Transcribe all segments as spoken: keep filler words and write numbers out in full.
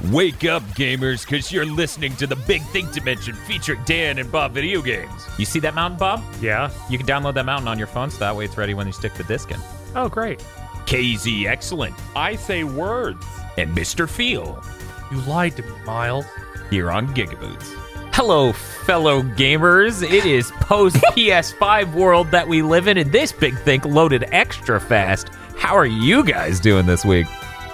Wake up, gamers, because you're listening to the Big Think Dimension featuring Dan and Bob Video Games. You see that mountain, Bob? Yeah. You can download that mountain on your phone, so that way it's ready when you stick the disc in. Oh, great. K Z Excellent. I say words. And Mister Feel. You lied to me, Miles. Here on Gigaboots. Hello, fellow gamers. It is post-P S five world that we live in, and this Big Think loaded extra fast. How are you guys doing this week?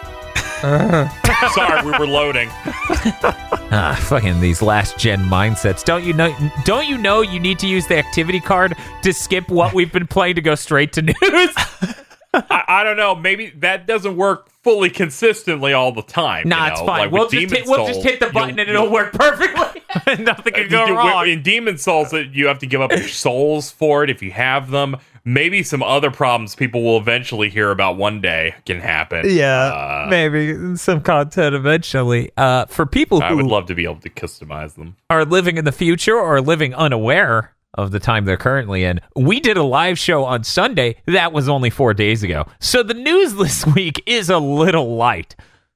Sorry, we were loading. Ah, fucking these last-gen mindsets. Don't you know? Don't you know you need to use the activity card to skip what we've been playing to go straight to news? I, I don't know. Maybe that doesn't work fully consistently all the time. Nah, you know? it's fine. Like we'll with just Demon hit, we'll just Souls, hit the button you'll- and it'll you'll- work perfectly. Nothing can go You- wrong. In Demon Souls, that you have to give up your souls for it if you have them. Maybe some other problems people will eventually hear about one day can happen. Yeah, Uh, maybe some content eventually. Uh, for people I who would love to be able to customize them. are living in the future or living unaware of the time they're currently in, we did a live show on Sunday. That was only four days ago. So the news this week is a little light.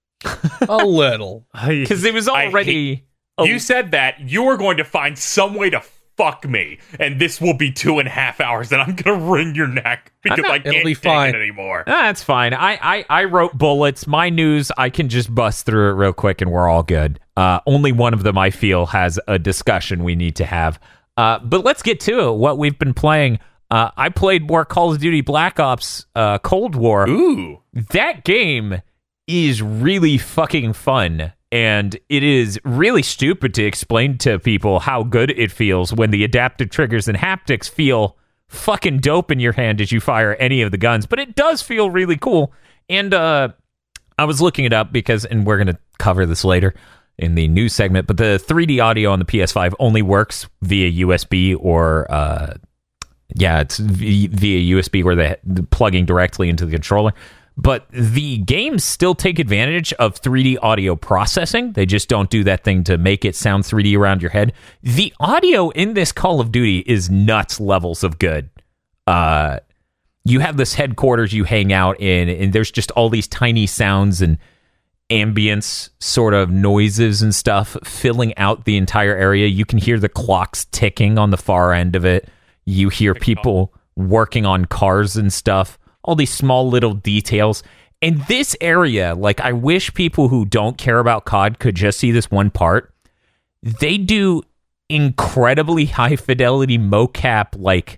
A little. Because it was I already... You said that you were going to find some way to fuck me, and this will be two and a half hours, and I'm going to wring your neck because not- I it'll can't be take fine. it anymore. Ah, that's fine. I, I, I wrote bullets. My news, I can just bust through it real quick and we're all good. Uh, only one of them, I feel, has a discussion we need to have. Uh, but let's get to it. What we've been playing. Uh, I played more Call of Duty Black Ops uh, Cold War. Ooh. That game is really fucking fun. And it is really stupid to explain to people how good it feels when the adaptive triggers and haptics feel fucking dope in your hand as you fire any of the guns. But it does feel really cool. And uh, I was looking it up because, and we're going to cover this later in the news segment, but the three D audio on the P S five only works via U S B or, uh, yeah, it's v- via U S B where they're plugging directly into the controller. But the games still take advantage of three D audio processing. They just don't do that thing to make it sound three D around your head. The audio in this Call of Duty is nuts levels of good. Uh, you have this headquarters you hang out in, and there's just all these tiny sounds and ambience sort of noises and stuff filling out the entire area. You can hear the clocks ticking on the far end of it. You hear people working on cars and stuff. All these small little details. And this area, like, I wish people who don't care about C O D could just see this one part. They do incredibly high fidelity mocap, like,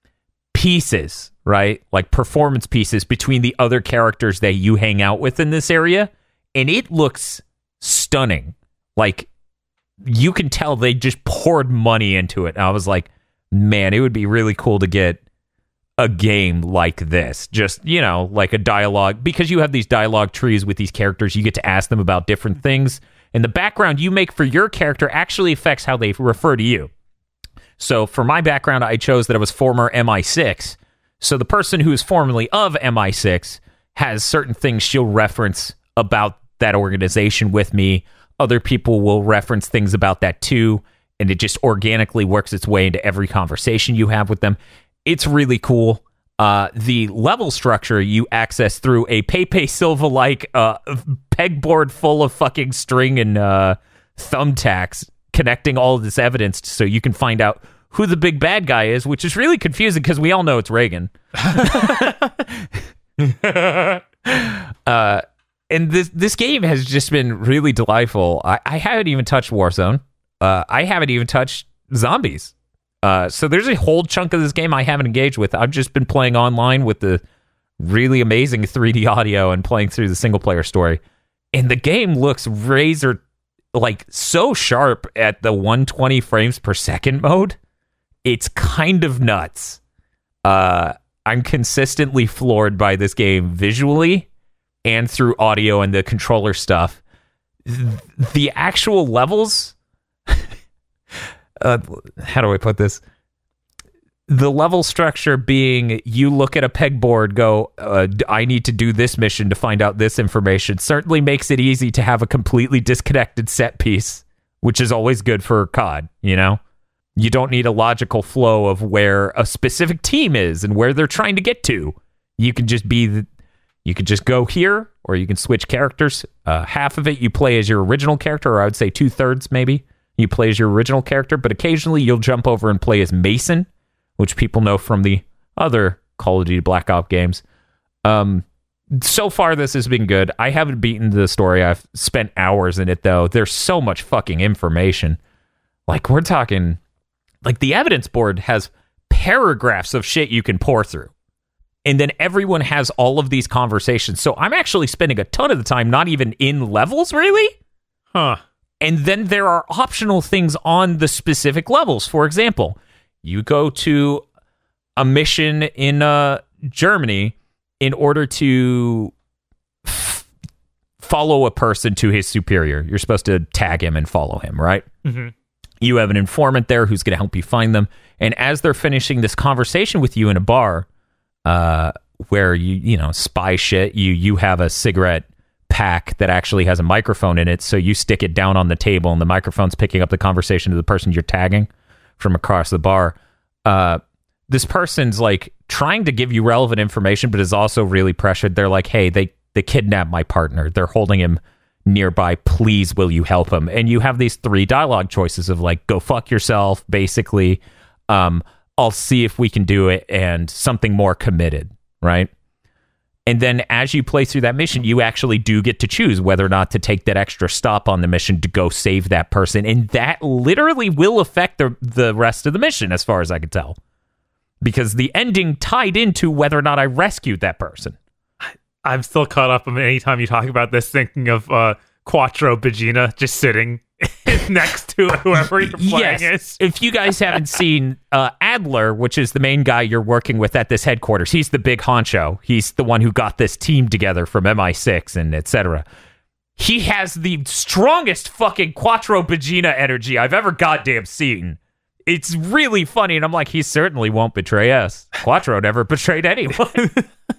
pieces, right? Like performance pieces between the other characters that you hang out with in this area. And it looks stunning. Like, you can tell they just poured money into it. And I was like, man, it would be really cool to get a game like this, just, you know, like a dialogue, because you have these dialogue trees with these characters. You get to ask them about different things, and the background you make for your character actually affects how they refer to you. So for my background, I chose that I was former M I six, so the person who is formerly of M I six has certain things she'll reference about that organization with me. Other people will reference things about that too, and it just organically works its way into every conversation you have with them. It's really cool. Uh, the level structure you access through a Pepe Silva-like uh, pegboard full of fucking string and uh, thumbtacks connecting all of this evidence so you can find out who the big bad guy is, which is really confusing because we all know it's Reagan. uh, and this this game has just been really delightful. I, I haven't even touched Warzone. Uh, I haven't even touched zombies. Uh, so there's a whole chunk of this game I haven't engaged with. I've just been playing online with the really amazing three D audio and playing through the single player story. And the game looks razor, like, so sharp at the one hundred twenty frames per second mode. It's kind of nuts. Uh, I'm consistently floored by this game visually and through audio and the controller stuff. The actual levels... Uh, how do I put this? The level structure being you look at a pegboard, go, uh, I need to do this mission to find out this information, certainly makes it easy to have a completely disconnected set piece, which is always good for C O D, you know? You don't need a logical flow of where a specific team is and where they're trying to get to. You can just be, the, You could just go here, or you can switch characters. Uh, half of it you play as your original character, or I would say two thirds maybe you play as your original character. But occasionally you'll jump over and play as Mason, which people know from the other Call of Duty Black Ops games. Um, so far, this has been good. I haven't beaten the story. I've spent hours in it, though. There's so much fucking information. Like, we're talking... Like, the evidence board has paragraphs of shit you can pour through. And then everyone has all of these conversations. So I'm actually spending a ton of the time not even in levels, really. Huh. And then there are optional things on the specific levels. For example, you go to a mission in uh, Germany in order to f- follow a person to his superior. You're supposed to tag him and follow him, right? Mm-hmm. You have an informant there who's going to help you find them. And as they're finishing this conversation with you in a bar, uh, where you, you know, spy shit, you, you have a cigarette pack that actually has a microphone in it. So you stick it down on the table and the microphone's picking up the conversation of the person you're tagging from across the bar. Uh, this person's like trying to give you relevant information, but is also really pressured. They're like, hey, they, they kidnapped my partner. They're holding him nearby. Please, will you help him? And you have these three dialogue choices of like, go fuck yourself, basically. Um, I'll see if we can do it, and something more committed, right? And then as you play through that mission, you actually do get to choose whether or not to take that extra stop on the mission to go save that person. And that literally will affect the, the rest of the mission, as far as I could tell. Because the ending tied into whether or not I rescued that person. I'm still caught up. I mean, anytime you talk about this, thinking of uh, Quattro Bagina just sitting next to whoever you're playing yes. is. If you guys haven't seen uh, Adler, which is the main guy you're working with at this headquarters, he's the big honcho. He's the one who got this team together from M I six and et cetera. He has the strongest fucking Quattro Bagina energy I've ever goddamn seen. It's really funny, and I'm like, he certainly won't betray us. Quattro never betrayed anyone.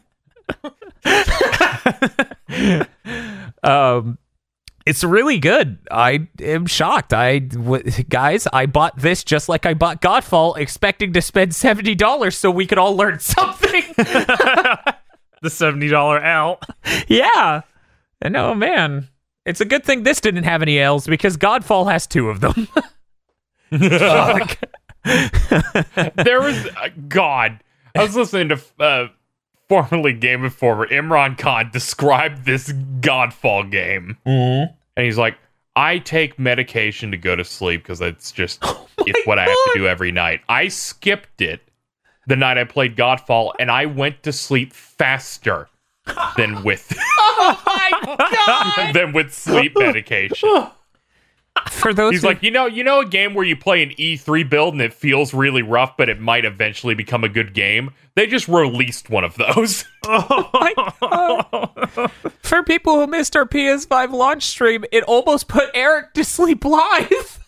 um, it's really good. I am shocked. I w- guys, I bought this just like I bought Godfall, expecting to spend seventy dollars so we could all learn something. The seventy dollars L. Yeah. And oh man, it's a good thing this didn't have any L's because Godfall has two of them. Fuck. There was uh, God. I was listening to uh, formerly Game Informer Imran Khan describe this Godfall game, mm-hmm. and he's like, "I take medication to go to sleep because it's just oh it's what God. I have to do every night. I skipped it the night I played Godfall, and I went to sleep faster than with oh my God. than with sleep medication." For those He's who- like, you know, you know, a game where you play an E three build and it feels really rough, but it might eventually become a good game. They just released one of those. Oh my God. For people who missed our P S five launch stream, it almost put Eric to sleep live.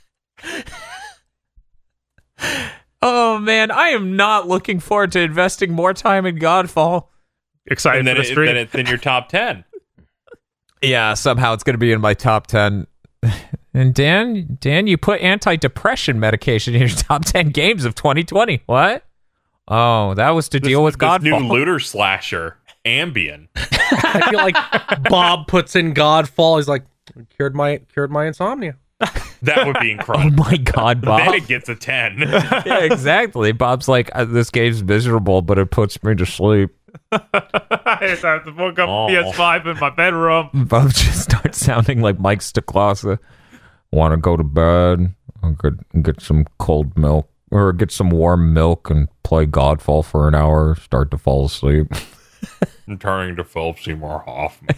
Oh man, I am not looking forward to investing more time in Godfall. Excited And then, for the it, stream. then it's in your top ten. Yeah, somehow it's going to be in my top ten. And Dan, Dan, you put antidepressant medication in your top ten games of twenty twenty. What? Oh, that was to This, deal with this Godfall. new looter slasher, Ambien. I feel like Bob puts in Godfall. He's like, cured my cured my insomnia. That would be Oh incredible. my God, Bob. Then it gets a ten. Yeah, exactly. Bob's like, uh, this game's miserable, but it puts me to sleep. I just have to hook up Oh. P S five in my bedroom. Bob just starts sounding like Mike Stoklasa. Want to go to bed? I'll get, get some cold milk, or get some warm milk and play Godfall for an hour, start to fall asleep. I'm turning to Philip Seymour Hoffman.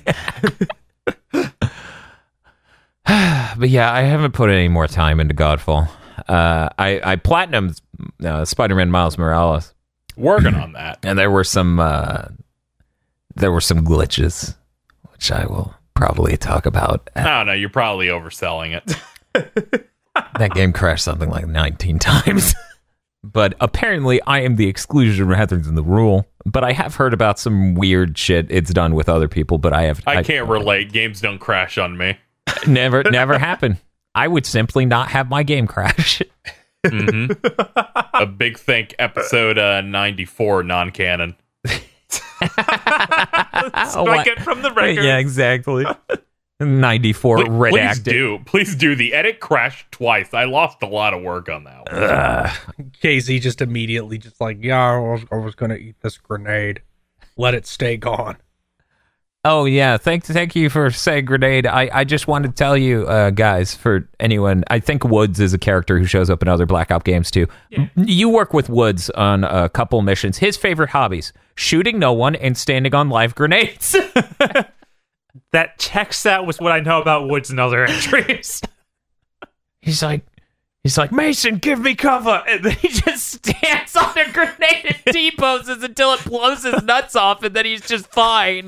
But yeah, I haven't put any more time into Godfall. Uh, I, I platinumed uh, Spider-Man Miles Morales. Working on that. And there were some uh, there were some glitches, which I will probably talk about. I don't know. You're probably overselling it. That game crashed something like nineteen times. But apparently I am the exclusion rather than the rule. But I have heard about some weird shit it's done with other people, but I have... I can't relate. Games don't crash on me. Never, never happened. I would simply not have my game crash. Mm-hmm. A big think episode uh, ninety-four non-canon. Strike it from the record. Yeah, exactly. ninety-four Please, please redacted. do. Please do. The edit crashed twice. I lost a lot of work on that one. Ugh. K Z just immediately just like, yeah, I was, I was going to eat this grenade. Let it stay gone. Oh yeah, thank thank you for saying grenade. I, I just wanted to tell you, uh, guys, for anyone, I think Woods is a character who shows up in other Black Ops games too. Yeah. You work with Woods on a couple missions. His favorite hobbies: shooting no one and standing on live grenades. That checks out with what I know about Woods and other entries. He's like, he's like, Mason, give me cover, and then he just stands on a grenade and T-poses until it blows his nuts off, and then he's just fine.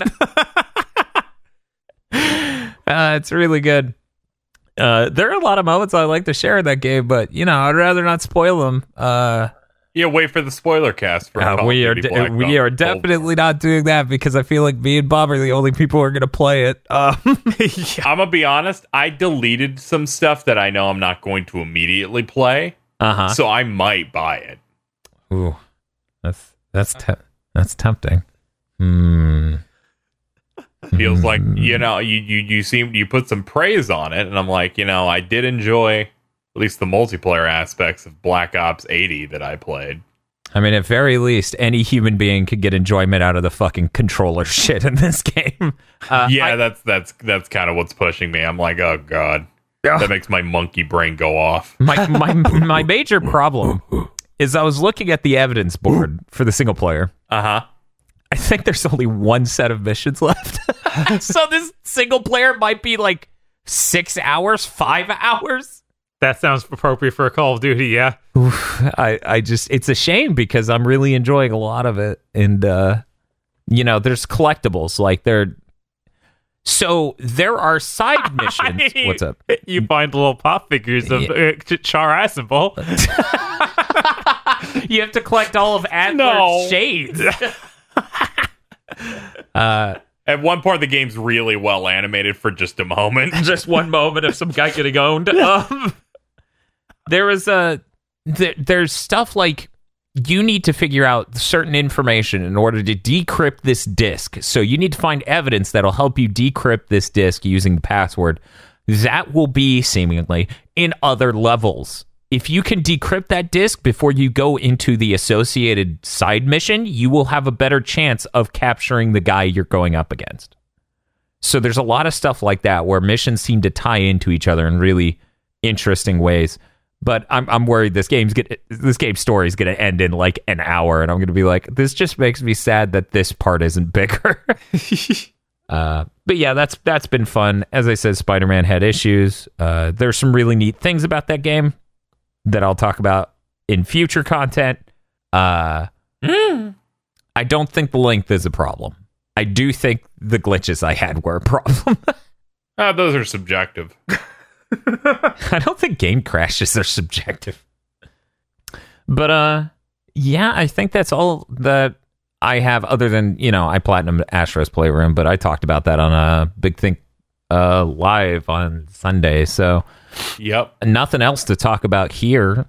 Uh, it's really good. Uh, there are a lot of moments I like to share in that game, but you know, I'd rather not spoil them. Uh, Yeah, wait for the spoiler cast for uh, Call we of are Duty de- Black we Ops. are definitely not doing that because I feel like me and Bob are the only people who are going to play it. Um, I'm gonna be honest. I deleted some stuff that I know I'm not going to immediately play, uh-huh. so I might buy it. Ooh, that's that's te- that's tempting. Hmm. Feels like you know you you you seem you put some praise on it, and I'm like, you know, I did enjoy at least the multiplayer aspects of Black Ops eighty that I played. I mean, at very least, any human being could get enjoyment out of the fucking controller shit in this game. Uh, yeah, I- that's that's that's kind of what's pushing me. I'm like, oh god, that makes my monkey brain go off. my my my major problem is I was looking at the evidence board for the single player. Uh huh. I think there's only one set of missions left. So this single player might be like six hours, five hours. That sounds appropriate for a Call of Duty, yeah. I, I just, it's a shame because I'm really enjoying a lot of it. And, uh, you know, there's collectibles. Like, there. So there are side missions. What's up? You find little pop figures of uh, Char Asimov. You have to collect all of Adler's No. shades. uh, At one part, the game's really well animated for just a moment. just one moment of some guy getting owned. Um, there was a there, there's stuff like you need to figure out certain information in order to decrypt this disk. So you need to find evidence that'll help you decrypt this disk using the password. That will be seemingly in other levels. If you can decrypt that disk before you go into the associated side mission, you will have a better chance of capturing the guy you're going up against. So there's a lot of stuff like that where missions seem to tie into each other in really interesting ways. But I'm I'm worried this game's get this game's story is going to end in like an hour, and I'm going to be like, this just makes me sad that this part isn't bigger. uh, but yeah, that's that's been fun. As I said, Spider-Man had issues. Uh, there's some really neat things about that game that I'll talk about in future content. Uh, mm. I don't think the length is a problem. I do think the glitches I had were a problem. Ah, those are subjective. I don't think game crashes are subjective. But, uh, yeah, I think that's all that I have other than, you know, I platinumed Astro's Playroom, but I talked about that on a Big Think uh, live on Sunday, so Yep. nothing else to talk about here.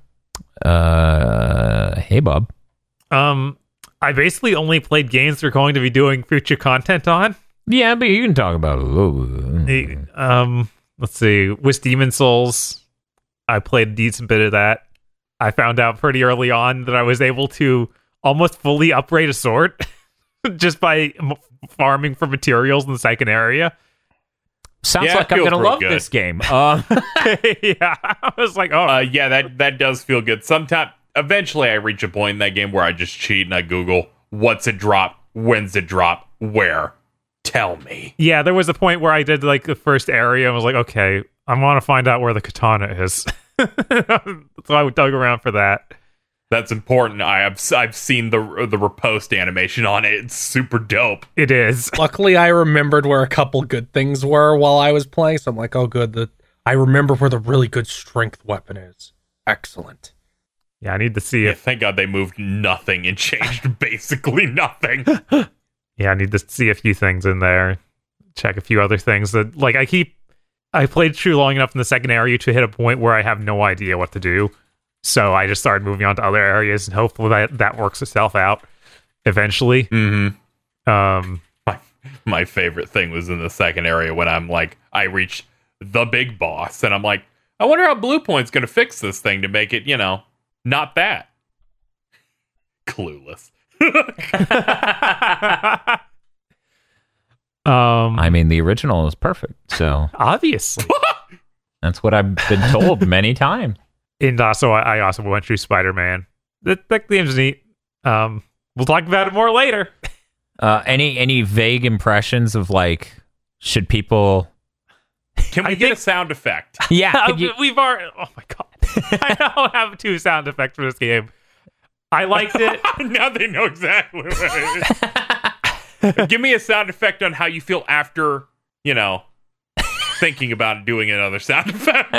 Uh, hey, Bob. Um, I basically only played games we're going to be doing future content on. Yeah, but you can talk about it. Hey, um, let's see. With Demon Souls, I played a decent bit of that. I found out pretty early on that I was able to almost fully upgrade a sword just by m- farming for materials in the second area. Sounds Yeah, like it I'm feels going to real love good. this game. Um, Yeah, I was like, oh, Uh, yeah, that that does feel good. Sometime, eventually, I reach a point in that game where I just cheat and I Google what's it drop, when's it drop, where. Tell me. yeah. There was a point where I did like the first area and was like, okay, I want to find out where the katana is. So I dug around for that. That's important. I have I've seen the the repost animation on it. It's super dope. It is. Luckily, I remembered where a couple good things were while I was playing, so I'm like, oh, good. The I remember where the really good strength weapon is. Excellent. Yeah, I need to see Yeah, if. thank God they moved nothing and changed basically nothing. Yeah, I need to see a few things in there. Check a few other things that, like, I keep. I played through long enough in the second area to hit a point where I have no idea what to do. So I just started moving on to other areas, and hopefully that, that works itself out eventually. Mm-hmm. Um, My, my favorite thing was in the second area when I'm like, I reach the big boss, and I'm like, I wonder how Blue Point's going to fix this thing to make it, you know, not that. Clueless. um, I mean, the original is perfect, so obviously. that's what I've been told many times. And also, I I also went through Spider-Man. That, that game's neat. Um, we'll talk about it more later. Uh, any any vague impressions of like, should people? Can we I get think- a sound effect? Yeah, Uh, could you- We've already. Oh my god! I don't have two sound effects for this game. I liked it. Now they know exactly what it is. Give me a sound effect on how you feel after, you know, thinking about doing another sound effect.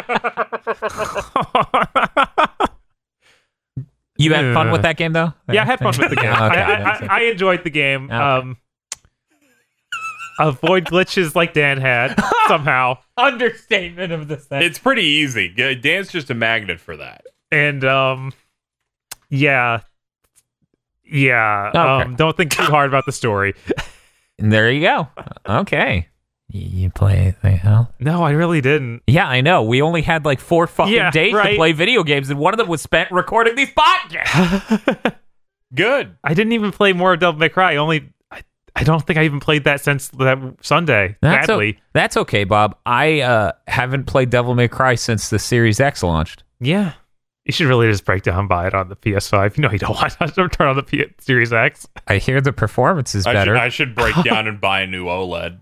you had fun with that game though? Yeah, I had fun with the game. Okay, I, that's I, it. I, I enjoyed the game. Okay. Um, avoid glitches like Dan had somehow, Understatement of this thing. It's pretty easy. Dan's just a magnet for that. and um, yeah, yeah. Okay. Um, don't think too hard about the story. And there you go. Okay. You you play anything else? No, I really didn't. Yeah, I know. We only had like four fucking Yeah, days to right. play video games, and one of them was spent recording these podcasts. Good. I didn't even play more of Devil May Cry. Only I, I don't think I even played that since that Sunday. That's o- badly. that's okay, Bob. I uh, haven't played Devil May Cry since the Series X launched. Yeah. You should really just break down and buy it on the P S five. You know you don't want to turn on the P- Series X. I hear the performance is I should, better. I should break down and buy a new OLED.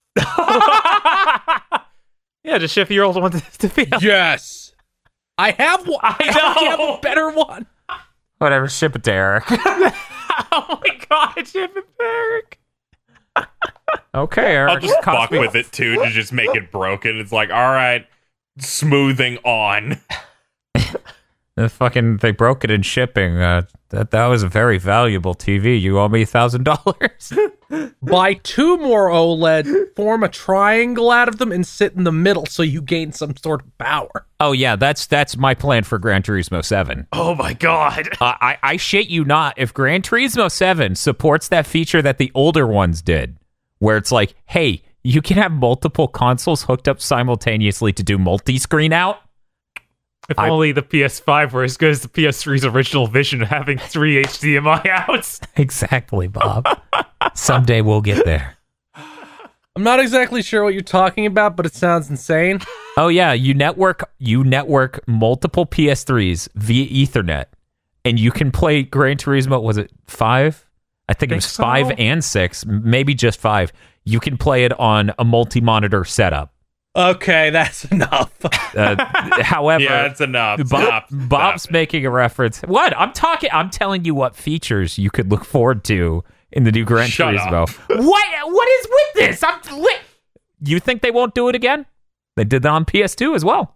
Yeah, just shift your old one to, to P S. Yes. I have one. I I have know. a better one. Whatever, ship it to Eric. Oh my god, ship it, Eric. Okay, Eric. I'll just cost fuck me- with it too to just make it broken. It's like, all right, smoothing on. The fucking they broke it in shipping. Uh, that that was a very valuable T V. You owe me a thousand dollars. Buy two more OLED, form a triangle out of them, and sit in the middle so you gain some sort of power. Oh yeah, that's that's my plan for Gran Turismo Seven. Oh my god. Uh, I I shit you not. If Gran Turismo Seven supports that feature that the older ones did, where it's like, hey, you can have multiple consoles hooked up simultaneously to do multi-screen out. If I- only the P S five were as good as the P S three's original vision of having three H D M I outs. Exactly, Bob. Someday we'll get there. I'm not exactly sure what you're talking about, but it sounds insane. Oh yeah, you network you network multiple P S threes via Ethernet, and you can play Gran Turismo. Was it five? I think it Think was so. five and six, maybe just five. You can play it on a multi-monitor setup. Okay, that's enough. Uh, however, Yeah, it's enough. Bob, Stop. Bob's Stop. making a reference. What? I'm talking. I'm telling you what features you could look forward to in the new Gran Shut Turismo. up. What? What is with this? I'm. Li- you think they won't do it again? They did that on P S two as well.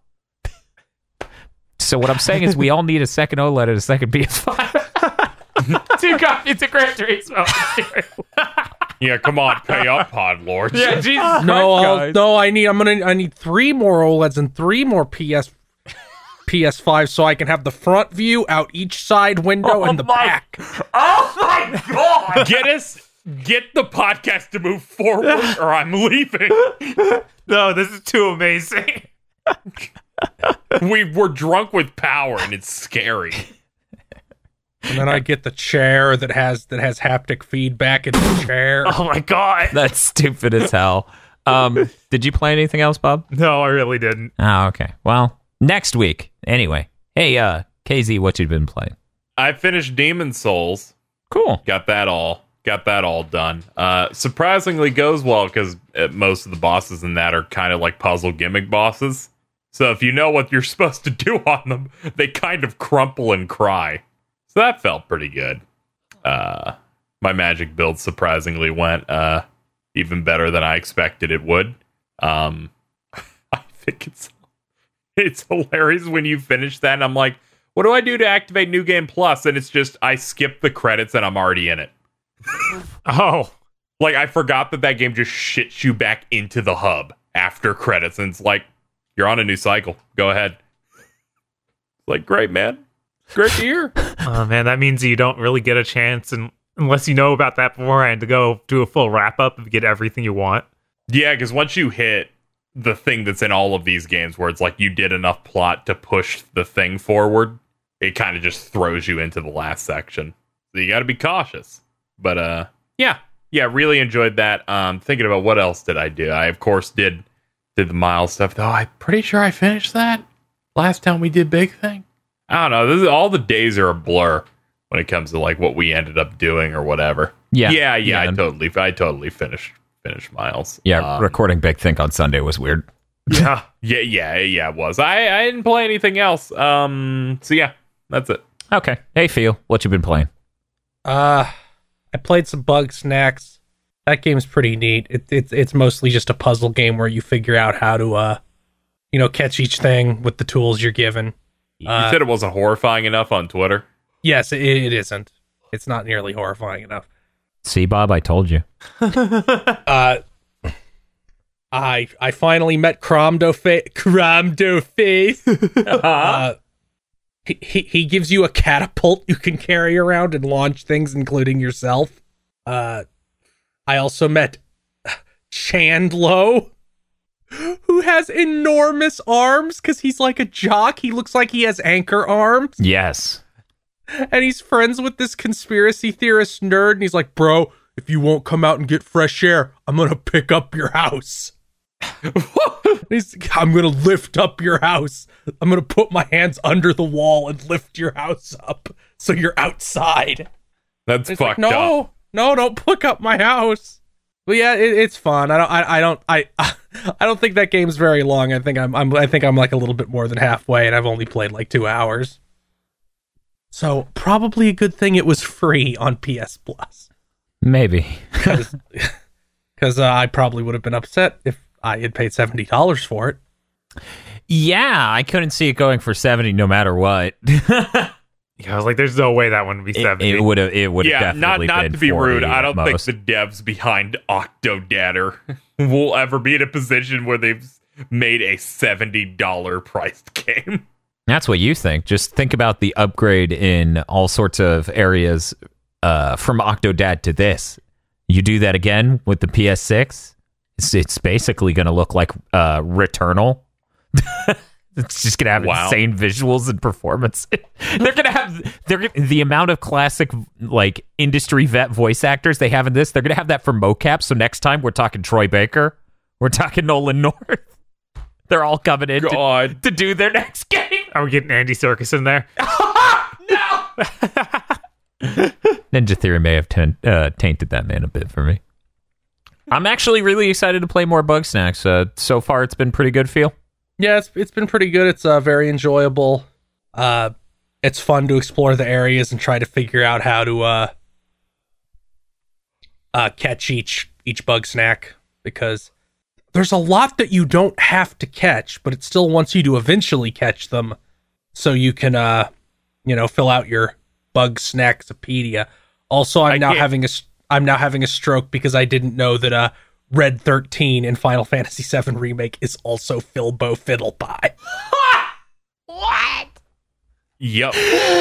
So what I'm saying is, we all need a second OLED and a second P S five. Two copies of Gran Turismo. Yeah, come on, pay up, Pod Lords. Yeah, Jesus no, Christ, I'll, guys. no, I need. I'm gonna. I need three more OLEDs and three more P S P S five so I can have the front view out each side window Oh and the my- back. Oh my god! Get us, get the podcast to move forward, or I'm leaving. No, this is too amazing. We were drunk with power, and it's scary. And then I get the chair that has that has haptic feedback in the chair. Oh my god. That's stupid as hell. Um, did you play anything else, Bob? No, I really didn't. Oh, okay. Well, next week. Anyway. Hey, uh, K Z, what you been playing? I finished Demon Souls. Cool. Got that all. Got that all done. Uh, surprisingly goes well because most of the bosses in that are kind of like puzzle gimmick bosses. So if you know what you're supposed to do on them, they kind of crumple and cry. So that felt pretty good. Uh, my magic build surprisingly went uh, even better than I expected it would. Um, I think it's it's hilarious when you finish that and I'm like, what do I do to activate New Game Plus? And it's just, I skip the credits and I'm already in it. Oh. Like, I forgot that that game just shits you back into the hub after credits. And it's like, you're on a new cycle. Go ahead. Like, great, man. Great to hear. Oh man, that means you don't really get a chance and unless you know about that beforehand, to go do a full wrap up and get everything you want. Yeah, because once you hit the thing that's in all of these games where it's like you did enough plot to push the thing forward, it kind of just throws you into the last section. So you got to be cautious. But uh, yeah, yeah, really enjoyed that. Um, thinking about what else did I do? I of course did did the Miles stuff. Though I'm pretty sure I finished that last time we did Big Thing. I don't know. This is, all the days are a blur when it comes to like what we ended up doing or whatever. Yeah, yeah, yeah. yeah. I totally, I totally finished finished Miles. Yeah, um, recording Big Think on Sunday was weird. Yeah. yeah, yeah, yeah. It was. I I didn't play anything else. Um. So yeah, that's it. Okay. Hey, Phil, what you been playing? Uh, I played some Bug Snacks. That game's pretty neat. It, it, it's mostly just a puzzle game where you figure out how to, uh, you know, catch each thing with the tools you're given. You Uh, said it wasn't horrifying enough on Twitter. Yes, it, it isn't. It's not nearly horrifying enough. See, Bob, I told you. Uh, I I finally met Cromdo Fa- Cromdo Face. uh, he, he he gives you a catapult you can carry around and launch things, including yourself. Uh, I also met Chandlo, who has enormous arms because he's like a jock. He looks like he has anchor arms. Yes. And he's friends with this conspiracy theorist nerd, and he's like, bro, if you won't come out and get fresh air, I'm gonna pick up your house. he's, I'm gonna lift up your house. I'm gonna put my hands under the wall and lift your house up so you're outside. That's It's fucked like, no, up. no, don't pick up my house. But yeah, it, it's fun. I don't, I, I don't, I, I don't think that game's very long. I think I'm, I'm, I think I'm like a little bit more than halfway, and I've only played like two hours. So probably a good thing it was free on P S Plus. Maybe. Because uh, I probably would have been upset if I had paid seventy dollars for it. Yeah, I couldn't see it going for seventy no matter what. Yeah, I was like, there's no way that one would be It seventy. would have. It would have Yeah, not definitely not been to be forty rude. I at don't most. think the devs behind Octodad will ever be in a position where they've made a seventy dollar priced game. That's what you think. Just think about the upgrade in all sorts of areas uh, from Octodad to this. You do that again with the P S six, it's, it's basically going to look like uh, Returnal. It's just going to have Wow. insane visuals and performance. They're going to have they're gonna, the amount of classic like industry vet voice actors they have in this. They're going to have that for mocap. So next time we're talking Troy Baker, we're talking Nolan North. They're all coming in to, God. to do their next game. Are we getting Andy Serkis in there? Ninja Theory may have ten, uh, tainted that man a bit for me. I'm actually really excited to play more Bug Snacks. Uh, so far, it's been pretty good. Feel. Yeah, it's it's been pretty good. It's uh, very enjoyable. Uh, it's fun to explore the areas and try to figure out how to uh, uh, catch each each bug snack, because there's a lot that you don't have to catch, but it still wants you to eventually catch them, so you can uh, you know, fill out your Bug Snacksopedia. Also, I'm I now can't- having a s- I'm now having a stroke because I didn't know that uh. Red thirteen in Final Fantasy seven Remake is also Filbo Fiddlepie. Yep.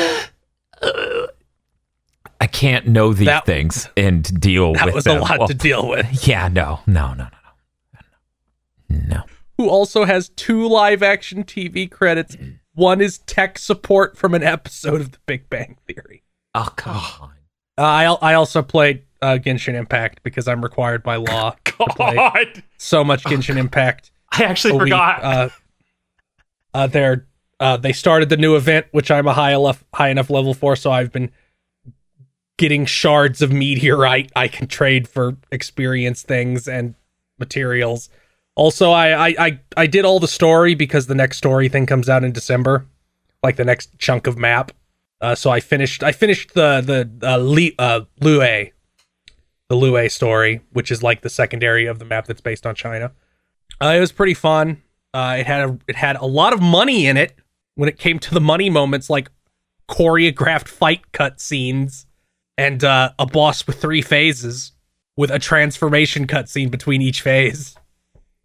I can't know these That- things and deal That with was them. a lot Well, to deal with. Yeah, no, no, no, no, no, no. Who also has two live action T V credits. One is tech support from an episode of The Big Bang Theory. Oh, come on. Uh, I I also played uh, Genshin Impact because I'm required by law to play God. so much Genshin Impact. I actually a week. forgot. Uh, uh, they're, uh, they started the new event, which I'm a high enough high enough level for, so I've been getting shards of meteorite I can trade for experience things and materials. Also, I, I, I, I did all the story because the next story thing comes out in December, like the next chunk of map. Uh, so I finished I finished the the uh, Li, uh, Lue, the Lue story, which is like the secondary of the map that's based on China. Uh, it was pretty fun. Uh, it had a, it had a lot of money in it when it came to the money moments, like choreographed fight cutscenes and uh, a boss with three phases with a transformation cutscene between each phase.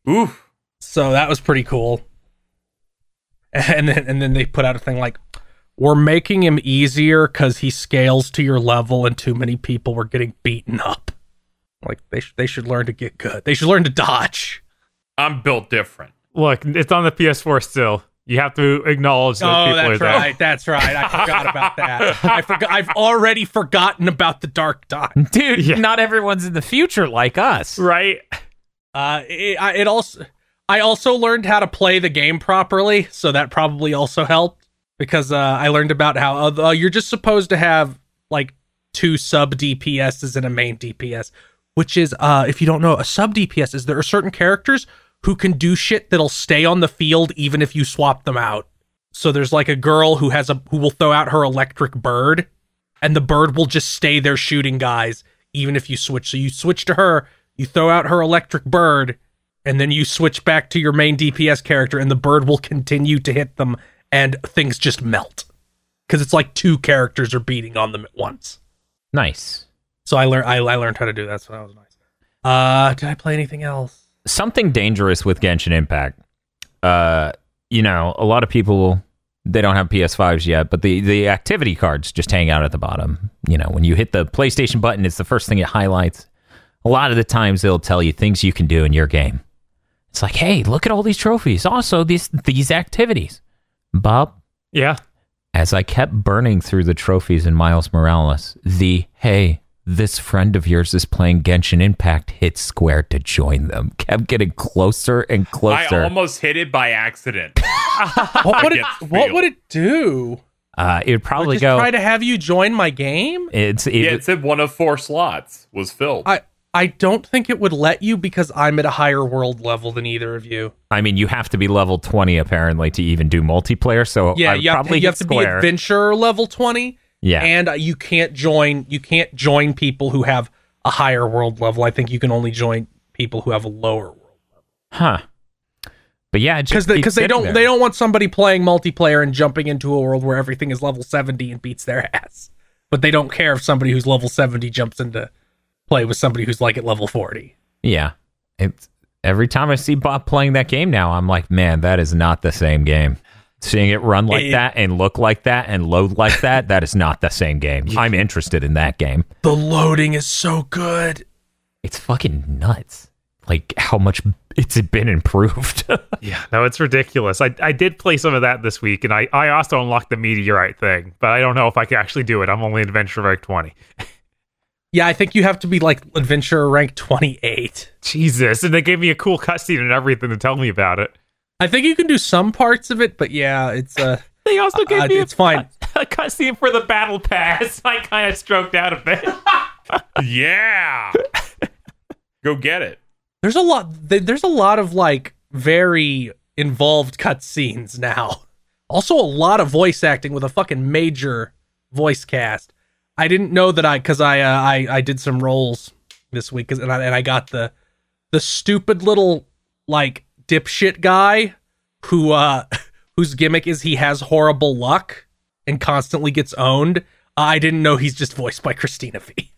Oof. So that was pretty cool. And then and then they put out a thing like, we're making him easier because he scales to your level and too many people were getting beaten up. Like, they, sh- they should learn to get good. They should learn to dodge. I'm built different. Look, it's on the P S four still. You have to acknowledge that Oh, people that's are there. right. That's right. I forgot about that. I forgot. I've already forgotten about the dark time. Dude, Yeah. not everyone's in the future like us. Right? Uh, it, I- it also, I also learned how to play the game properly, so that probably also helped because uh, I learned about how uh, you're just supposed to have like two sub D P Ss and a main D P S, which is, uh, if you don't know, a sub D P S is there are certain characters who can do shit that'll stay on the field even if you swap them out. So there's like a girl who has a who will throw out her electric bird, and the bird will just stay there shooting guys even if you switch. So you switch to her, you throw out her electric bird, and then you switch back to your main D P S character, and the bird will continue to hit them, and things just melt because it's like two characters are beating on them at once. Nice. So I learned I, I learned how to do that. So that was nice. Uh, did I play anything else? Something dangerous with Genshin Impact. Uh, you know, a lot of people, they don't have P S fives yet, but the, the activity cards just hang out at the bottom. You know, when you hit the PlayStation button, it's the first thing it highlights. A lot of the times it'll tell you things you can do in your game. It's like, hey, look at all these trophies. Also, these these activities. Bob, Yeah. as I kept burning through the trophies in Miles Morales, the, hey, this friend of yours is playing Genshin Impact, hit square to join them, kept getting closer and closer. I almost hit it by accident. What would it Against What field. would it do? Uh, it would Would probably just go. try to have you join my game? It's it, Yeah, it said one of four slots was filled. I I don't think it would let you because I'm at a higher world level than either of you. I mean, you have to be level twenty apparently to even do multiplayer. So Yeah, I you have, probably you have hit to be square. adventurer level twenty. Yeah. And uh, you can't join you can't join people who have a higher world level. I think you can only join people who have a lower world. Huh. But yeah, Because they, 'cause they don't they don't want somebody playing multiplayer and jumping into a world where everything is level seventy and beats their ass. But they don't care if somebody who's level seventy jumps into play with somebody who's like at level forty. Yeah. It's every time I see Bob playing that game now, I'm like, man, that is not the same game. Seeing it run like It- that and look like that and load like that, that is not the same game. I'm interested in that game. The loading is so good. It's fucking nuts. Like how much it's been improved. Yeah, no, it's ridiculous. I I did play some of that this week, and I, I also unlocked the meteorite thing, but I don't know if I can actually do it. I'm only adventure rank twenty. Yeah, I think you have to be like adventurer rank twenty-eight. Jesus, and they gave me a cool cutscene and everything to tell me about it. I think you can do some parts of it, but yeah, it's uh They also gave Uh, me it's fine. a, a cutscene for the battle pass. I kind of stroked out a bit. Yeah. Go get it. there's a lot th- there's a lot of like very involved cutscenes now. Also a lot of voice acting with a fucking major voice cast. I didn't know that I cuz I, uh, I I did some roles this week 'cause- and I, and I got the the stupid little like dipshit guy who uh whose gimmick is he has horrible luck and constantly gets owned. I didn't know he's just voiced by Christina V.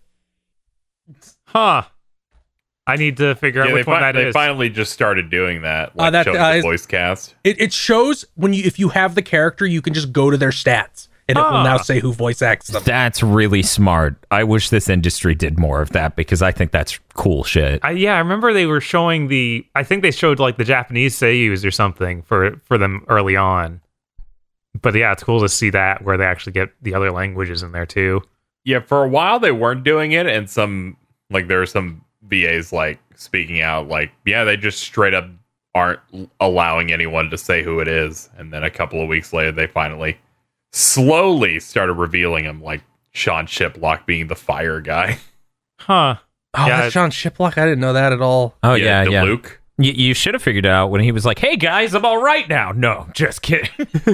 Huh. I need to figure out Yeah, they, which one fi- that they is. finally just started doing that. Like that, showing uh, the is- voice cast. It it shows when you if you have the character, you can just go to their stats and it will Ah. now say who voice acts them. That's really smart. I wish this industry did more of that because I think that's cool shit. I, yeah, I remember they were showing the. I think they showed like the Japanese seiyus or something for for them early on. But yeah, it's cool to see that where they actually get the other languages in there too. Yeah, for a while they weren't doing it, and some like there are some V As like speaking out like, yeah, they just straight up aren't allowing anyone to say who it is. And then a couple of weeks later, they finally slowly started revealing him, like Sean Shiplock being the fire guy. Huh. Oh, Yeah, that's John Shiplock. I didn't know that at all. Oh yeah, the yeah. Luke. You, you should have figured it out when he was like, "Hey guys, I'm all right now." No, just kidding.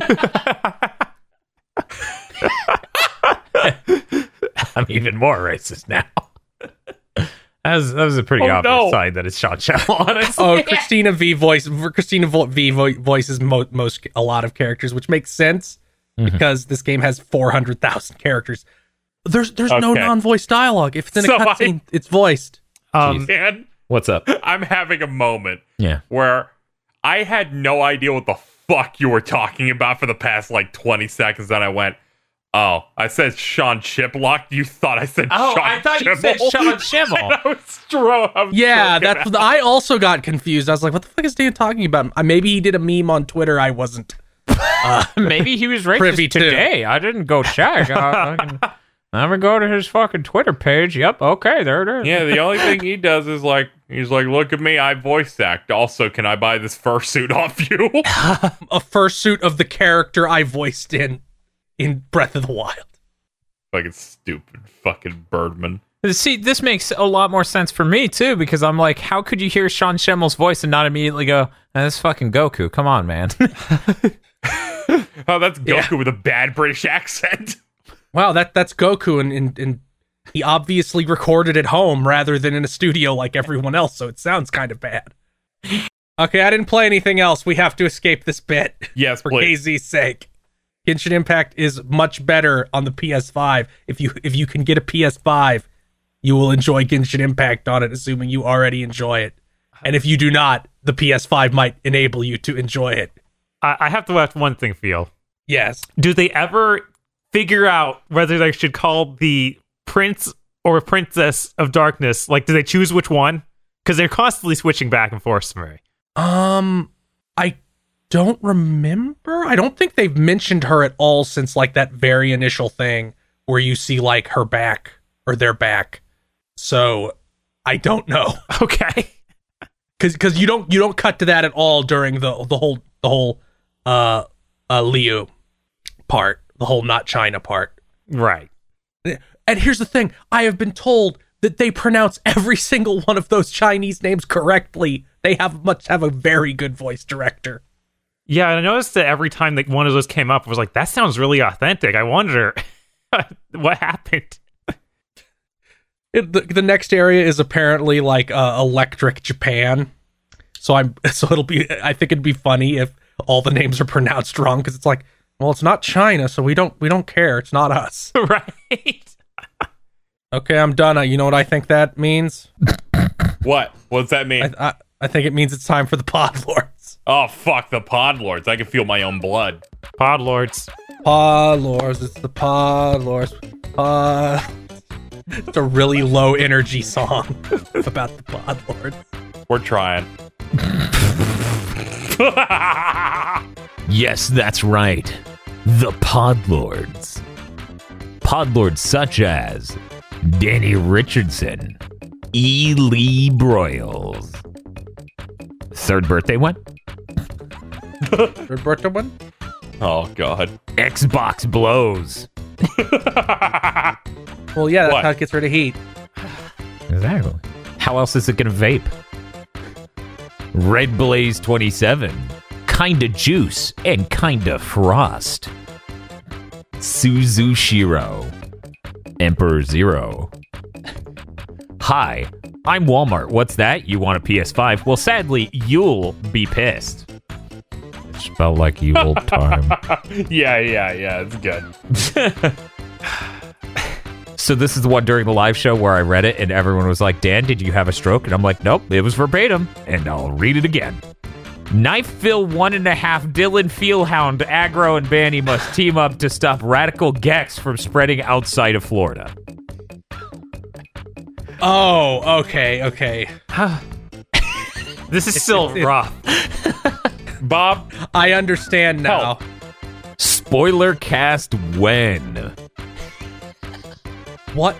I'm even more racist now. That was, that was a pretty Oh, obvious no. sign that it's Sean Shell, honestly. Oh, Christina V voice. Christina Vo- V vo- voices mo- most a lot of characters, which makes sense because this game has four hundred thousand characters. There's there's no Okay. non-voice dialogue. If it's in a So I- cutscene, it's voiced. Um, And What's up? I'm having a moment Yeah. where I had no idea what the fuck you were talking about for the past like twenty seconds. Then I went, oh, I said Sean Chiplock. You thought I said Oh, Sean I thought you Schimmel. said Sean Schimmel. I was stro- I was Yeah, stroking that's. out. I also got confused. I was like, "What the fuck is Dan talking about?" Uh, Maybe he did a meme on Twitter. I wasn't. Maybe he was racist Privy to. today. I didn't go check. I, I can, I'm gonna go to his fucking Twitter page. Yep. Okay, there it is. Yeah, the only thing he does is like, he's like, look at me, I voice act. Also, can I buy this fursuit off you? A fursuit of the character I voiced in in Breath of the Wild. Fucking stupid fucking Birdman. See, this makes a lot more sense for me too, because I'm like, how could you hear Sean Schimmel's voice and not immediately go, "That's fucking Goku"? Come on, man. Oh, that's Goku Yeah. with a bad British accent. Wow, that that's Goku, and, and and he obviously recorded at home rather than in a studio like everyone else, so it sounds kind of bad. Okay, I didn't play anything else. We have to escape this bit Yes, for please. K Z's sake. Genshin Impact is much better on the P S five. If you if you can get a P S five, you will enjoy Genshin Impact on it, assuming you already enjoy it. And if you do not, the P S five might enable you to enjoy it. I, I have to ask one thing, Phil. Yes. Do they ever figure out whether they should call the prince or princess of darkness? Like, do they choose which one? Because they're constantly switching back and forth for me. Um, I don't remember. I don't think they've mentioned her at all since like that very initial thing where you see like her back or their back. So I don't know. Okay. Cause, cause you don't, you don't cut to that at all during the, the whole, the whole, uh, uh, Liu part, the whole not China part. Right. And here's the thing. I have been told that they pronounce every single one of those Chinese names correctly. They have must have a very good voice director. Yeah, I noticed that every time that one of those came up, I was like, that sounds really authentic. I wonder what happened. It, the, the next area is apparently like uh, Electric Japan. So I'm so it'll be I think it'd be funny if all the names are pronounced wrong because it's like, well, it's not China, so we don't we don't care. It's not us. Right. Okay, I'm done. Uh, You know what I think that means? What? What does that mean? I, I I think it means it's time for the Pod Lords. Oh, fuck the Pod Lords. I can feel my own blood. Pod Lords. Pod Lords, it's the Pod Lords. Pod. It's a really low energy song about the Pod Lords. We're trying. Yes, that's right. The Podlords. Podlords such as Danny Richardson, E. Lee Broyles. Third birthday one? Third birthday one? Oh, God. Xbox Blows. Well, yeah, that's What? how it gets rid of heat. Exactly. How else is it gonna vape? Red Blaze twenty-seven. Kinda Juice and Kinda Frost. Suzushiro. Emperor Zero. Hi, I'm Walmart. What's that? You want a P S five? Well, sadly, you'll be pissed. It spelled like evil time. Yeah, yeah, yeah. It's good. So this is the one during the live show where I read it and everyone was like, Dan, did you have a stroke? And I'm like, nope, it was verbatim. And I'll read it again. Knifeville one and a half, Dylan Fieldhound, Aggro, and Banny must team up to stop Radical Gex from spreading outside of Florida. Oh, okay, okay. This is still it's- rough. Bob, I understand now. Help. Spoiler cast when? What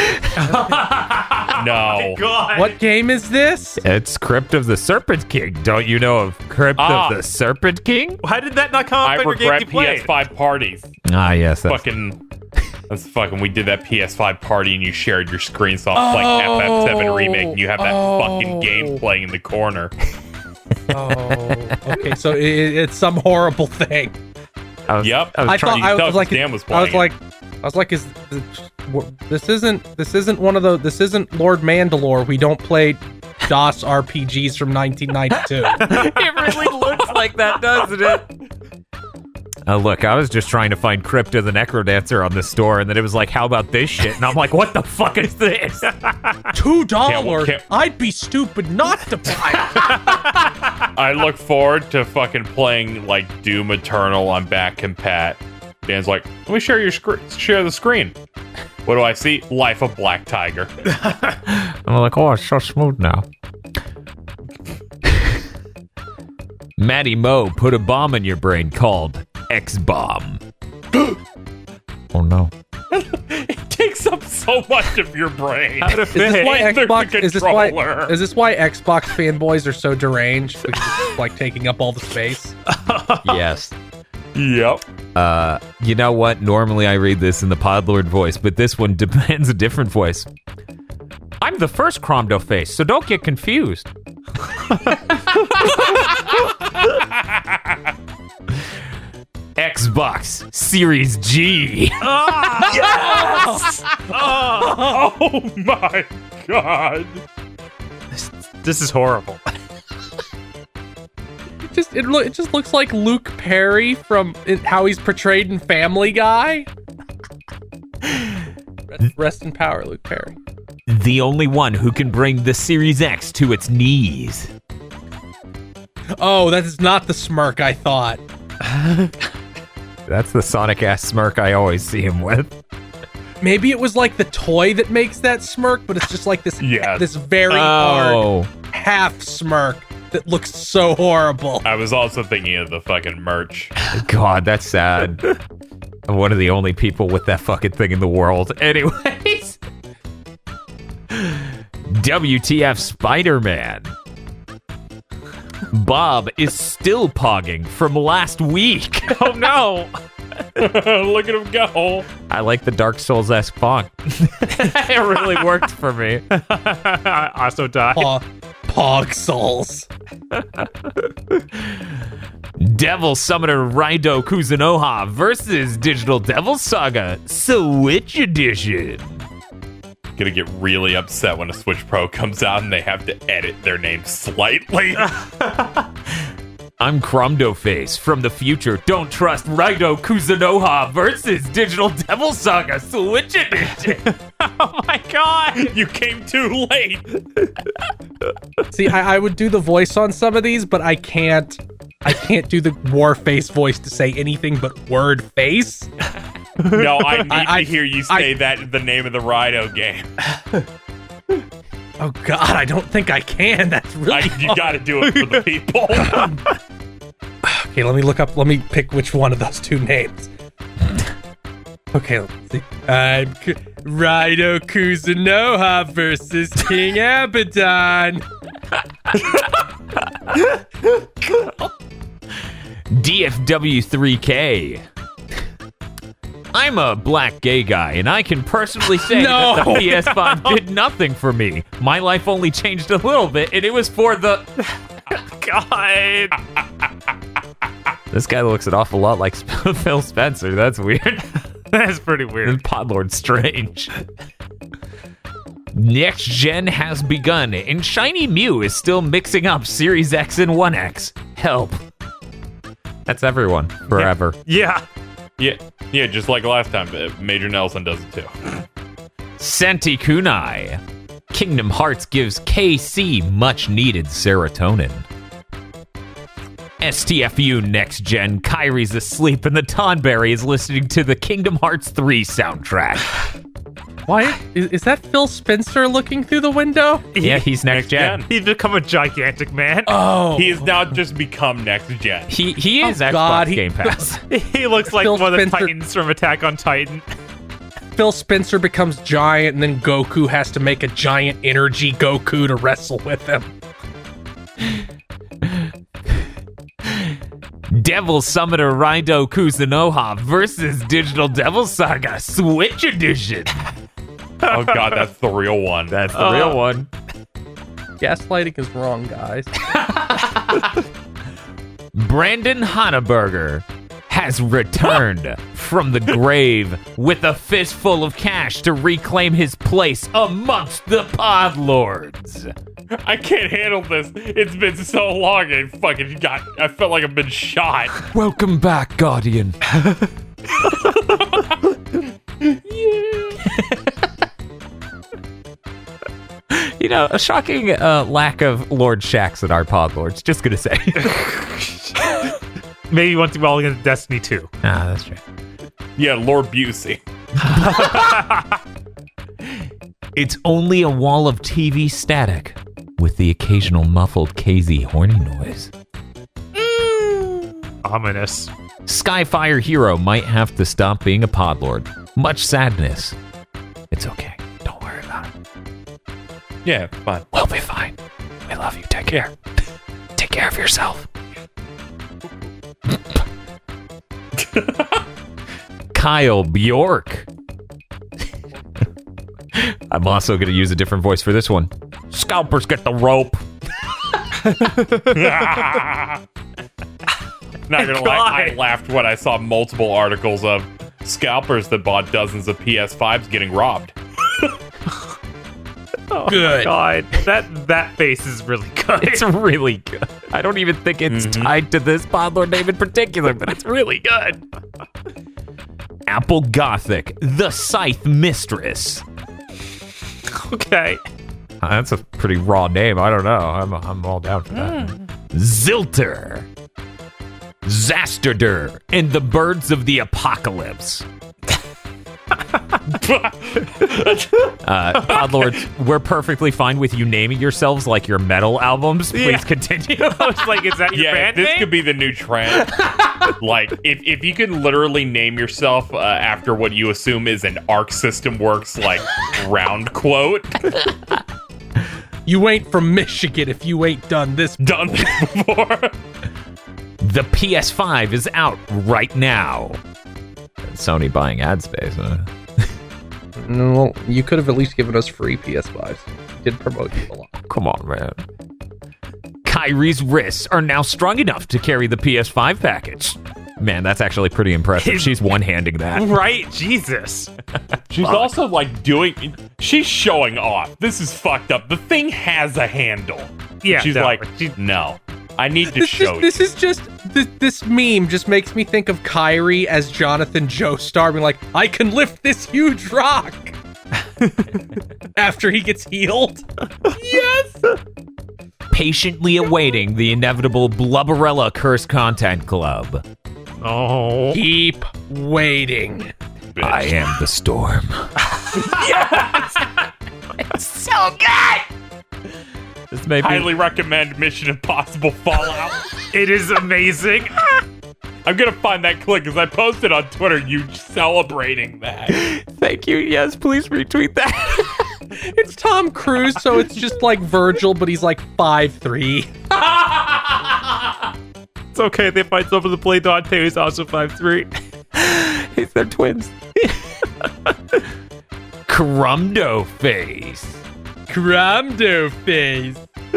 no. God. what game is this? It's Crypt of the Serpent King. Don't you know of Crypt Ah. of the Serpent King? Why did that not come up I in your game regret you P played? S five parties. Ah, yes. That's, Fucking. That's fucking. We did that P S five party and you shared your screen so I'm playing F F seven remake and you have that Oh. fucking game playing in the corner. Oh, okay. So it, it's some horrible thing. I was, Yep. I was I trying. thought I tell was like, Dan was I was playing like, I was like, is this isn't this isn't one of the this isn't Lord Mandalore. We don't play DOS R P Gs from nineteen ninety-two. It really looks like that, doesn't it? Oh, look, I was just trying to find Crypto the Necrodancer on the store, and then it was like, how about this shit? And I'm like, what the fuck is this? Two dollars. can't- I'd be stupid not to buy it. I look forward to fucking playing like Doom Eternal on back compat. Dan's like, let me share your screen, share the screen. What do I see? Life of Black Tiger. I'm like, oh, it's so smooth now. Matty Mo put a bomb in your brain called X-Bomb. Oh, no. It takes up so much of your brain. How to Is this fit. why The Xbox? Is this why? controller. Is this why Xbox fanboys are so deranged? Because it's like taking up all the space. Yes. Yep. Uh, you know what? Normally I read this in the Podlord voice, but this one demands a different voice. I'm the first Cromdo face, so don't get confused. Xbox Series G. Yes! Oh my god. This is horrible. It just it, lo- it just looks like Luke Perry from it, how he's portrayed in Family Guy. Rest, rest in power, Luke Perry. The only one who can bring the Series X to its knees. Oh, that is not the smirk I thought. That's the Sonic ass smirk I always see him with. Maybe it was like the toy that makes that smirk, but it's just like this Yes. this very Oh. hard half smirk that looks so horrible. I was also thinking of the fucking merch. God, that's sad. I'm one of the only people with that fucking thing in the world. Anyways. W T F Spider-Man. Bob is still pogging from last week. Oh no! Look at him go. I like the Dark Souls-esque pong. It really worked for me. I also died. Paw, Pog Souls. Devil Summoner Raido Kuzunoha versus Digital Devil Saga Switch Edition. Gonna get really upset when a Switch Pro comes out and they have to edit their name slightly. I'm Cromdoface from the future. Don't trust Raido Kuzunoha versus Digital Devil Saga Switch Edition. Oh my god! You came too late. See, I, I would do the voice on some of these, but I can't. I can't do the war face voice to say anything but word face. No, I need I- I- to hear you I- say that the name of the Rido game. Oh God, I don't think I can. That's really. I, you got to do it for the people. Okay, let me look up. Let me pick which one of those two names. Okay, let's see. I'm K- Raido Kuzunoha versus King Abaddon. D F W three K. I'm a black gay guy, and I can personally say No. that the P S five did nothing for me. My life only changed a little bit, and it was for the... God! This guy looks an awful lot like Phil Spencer. That's weird. That's pretty weird. Podlord strange. Next gen has begun, and Shiny Mew is still mixing up Series X and one X. Help. That's everyone. Forever. Yeah. Yeah, yeah, just like last time, uh, Major Nelson does it too. Senti Kunai. Kingdom Hearts gives K C much needed serotonin. S T F U Next Gen. Kyrie's asleep and the Tonberry is listening to the Kingdom Hearts three soundtrack. Why is, is that Phil Spencer looking through the window? Yeah, he's next, Next gen. gen. He's become a gigantic man. Oh, He has now just become next gen. He he is Oh, Xbox God, he- Game Pass. He looks like Phil one of the Spencer- Titans from Attack on Titan. Phil Spencer becomes giant, and then Goku has to make a giant energy Goku to wrestle with him. Devil Summoner Raido Kuzunoha versus Digital Devil Saga Switch Edition. Oh god, that's the real one. That's the Uh, real one. Gaslighting is wrong, guys. Brandon Hanneberger has returned from the grave with a fistful of cash to reclaim his place amongst the Podlords. I can't handle this. It's been so long. I fucking got. I felt like I've been shot. Welcome back, Guardian. You know, a shocking uh, lack of Lord Shaxx at our pod lords. Just gonna say. Maybe once we're all into Destiny two. Ah, that's true. Yeah, Lord Busey. It's only a wall of T V static with the occasional muffled K Z horny noise. Ominous. Skyfire Hero might have to stop being a podlord. Much sadness. It's okay. Don't worry about it. Yeah, fine. We'll be fine. We love you. Take care. Take care of yourself. Kyle Bjork. I'm also going to use a different voice for this one. Scalpers get the rope. Not gonna lie, I laughed when I saw multiple articles of scalpers that bought dozens of P S fives getting robbed. Oh, Good. God, that that face is really good. It's really good. I don't even think it's Mhm. tied to this podlord name in particular, but it's really good. Apple Gothic, the Scythe Mistress. Okay. Uh, that's a pretty raw name. I don't know. I'm I'm all down for that. Zilter, Zastarder, and the Birds of the Apocalypse. Uh, Podlords, we're perfectly fine with you naming yourselves like your metal albums. Please Yeah. continue. I was like, is that your Yeah, band this name? could be the new trend. Like, if, if you could literally name yourself uh, after what you assume is an Arc System Works, like, round quote. You ain't from Michigan if you ain't done this. Done this before. The P S five is out right now. Sony buying ad space. Huh? No, you could have at least given us free P S fives. You did promote you a lot. Come on, man. Kyrie's wrists are now strong enough to carry the P S five package. Man, that's actually pretty impressive. She's one-handing that. Right? Jesus. She's also, like, doing... She's showing off. This is fucked up. The thing has a handle. Yeah. She's no, like, she- no. I need to This, show just, you. this is just this, this meme just makes me think of Kyrie as Jonathan Joestar being like, I can lift this huge rock after he gets healed. Yes. Patiently awaiting the inevitable Blubberella Curse Content Club. Oh. Keep waiting. I am the storm. It's so good! This may be... Highly recommend Mission Impossible Fallout. It is amazing. I'm gonna find that clip because I posted on Twitter you celebrating that. Thank you. Yes, please retweet that. It's Tom Cruise, so it's just like Virgil, but he's like five three. It's okay. They find someone to play Dante who's also five three. They're twins. Crumdo Face. Cramdo face.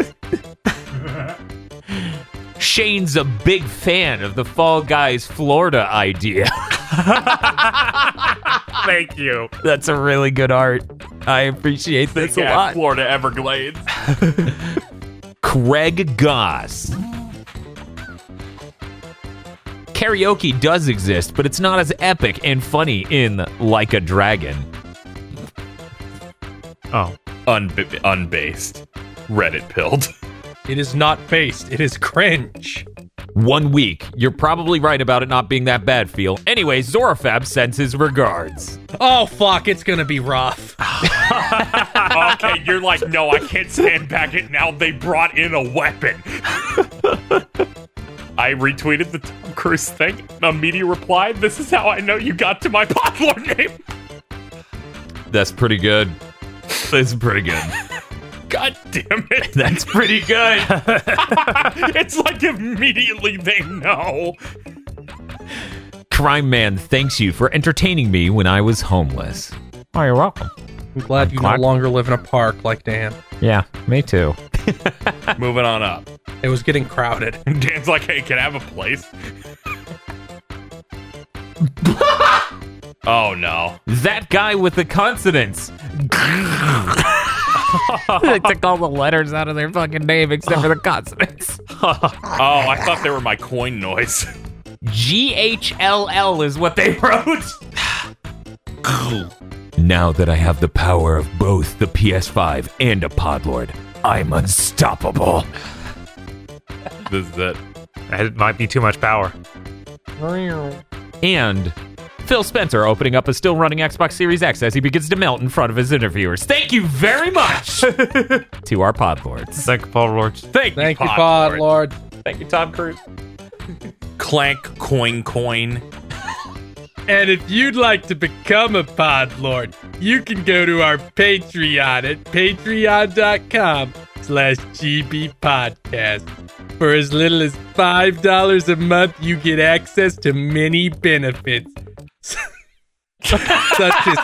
Shane's a big fan of the Fall Guys Florida idea. Thank you. That's a really good art. I appreciate this a Yeah, lot. Florida Everglades. Craig Goss. Karaoke does exist, but it's not as epic and funny in Like a Dragon. Oh. Unb- unbased. Reddit pilled. It is not based. It is cringe. One week. You're probably right about it not being that bad, Feel. Anyway, Zorafab sends his regards. Oh fuck! It's gonna be rough. Okay, you're like, no, I can't stand back it now. They brought in a weapon. I retweeted the Tom Cruise thing. A media replied, this is how I know you got to my popular name. That's pretty good. That's pretty good. God damn it. That's pretty good. It's like immediately they know. Crime Man thanks you for entertaining me when I was homeless. Oh, you're welcome. I'm glad I'm you glad- no longer live in a park like Dan. Yeah, me too. Moving on up. It was getting crowded. Dan's like, hey, can I have a place? Oh no. That guy with the consonants. They took all the letters out of their fucking name except for the consonants. Oh, I thought they were my coin noise. G H L L is what they wrote. Now that I have the power of both the P S five and a Podlord, I'm unstoppable. This is it. That might be too much power. And Phil Spencer opening up a still running Xbox Series X as he begins to melt in front of his interviewers. Thank you very much to our Podlords. Thank you, Paul Lord. Thank, Thank you, you, Pod Pod Lord. Lord. Thank you, Tom Cruise. Clank, coin, coin. And if you'd like to become a Pod Lord, you can go to our Patreon at patreon.com slash GB podcast. For as little as five dollars a month, you get access to many benefits. Such as...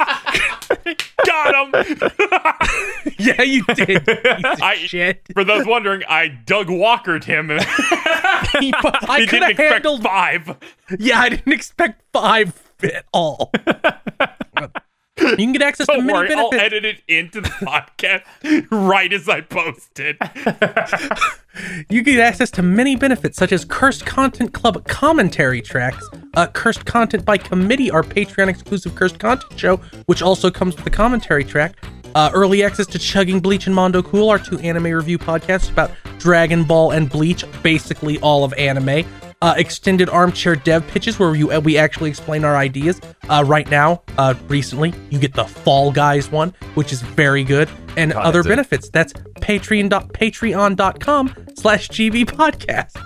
Got him! Yeah, you did. Piece of I, shit. For those wondering, I Doug Walkered him. He, he I could didn't have expect handled... five. Yeah, I didn't expect five at all. You can get access to Don't many worry, benefits. I'll edit it into the podcast right as I post it. You get access to many benefits, such as Cursed Content Club commentary tracks, uh, Cursed Content by Committee, our Patreon-exclusive Cursed Content show, which also comes with a commentary track, uh, early access to Chugging Bleach and Mondo Cool, our two anime review podcasts about Dragon Ball and Bleach, basically all of anime, uh, extended armchair dev pitches where you, uh, we actually explain our ideas. Uh, right now, uh, recently, you get the Fall Guys one, which is very good, and God, other that's it. benefits. That's patreon dot patreon dot com slash G B podcasts.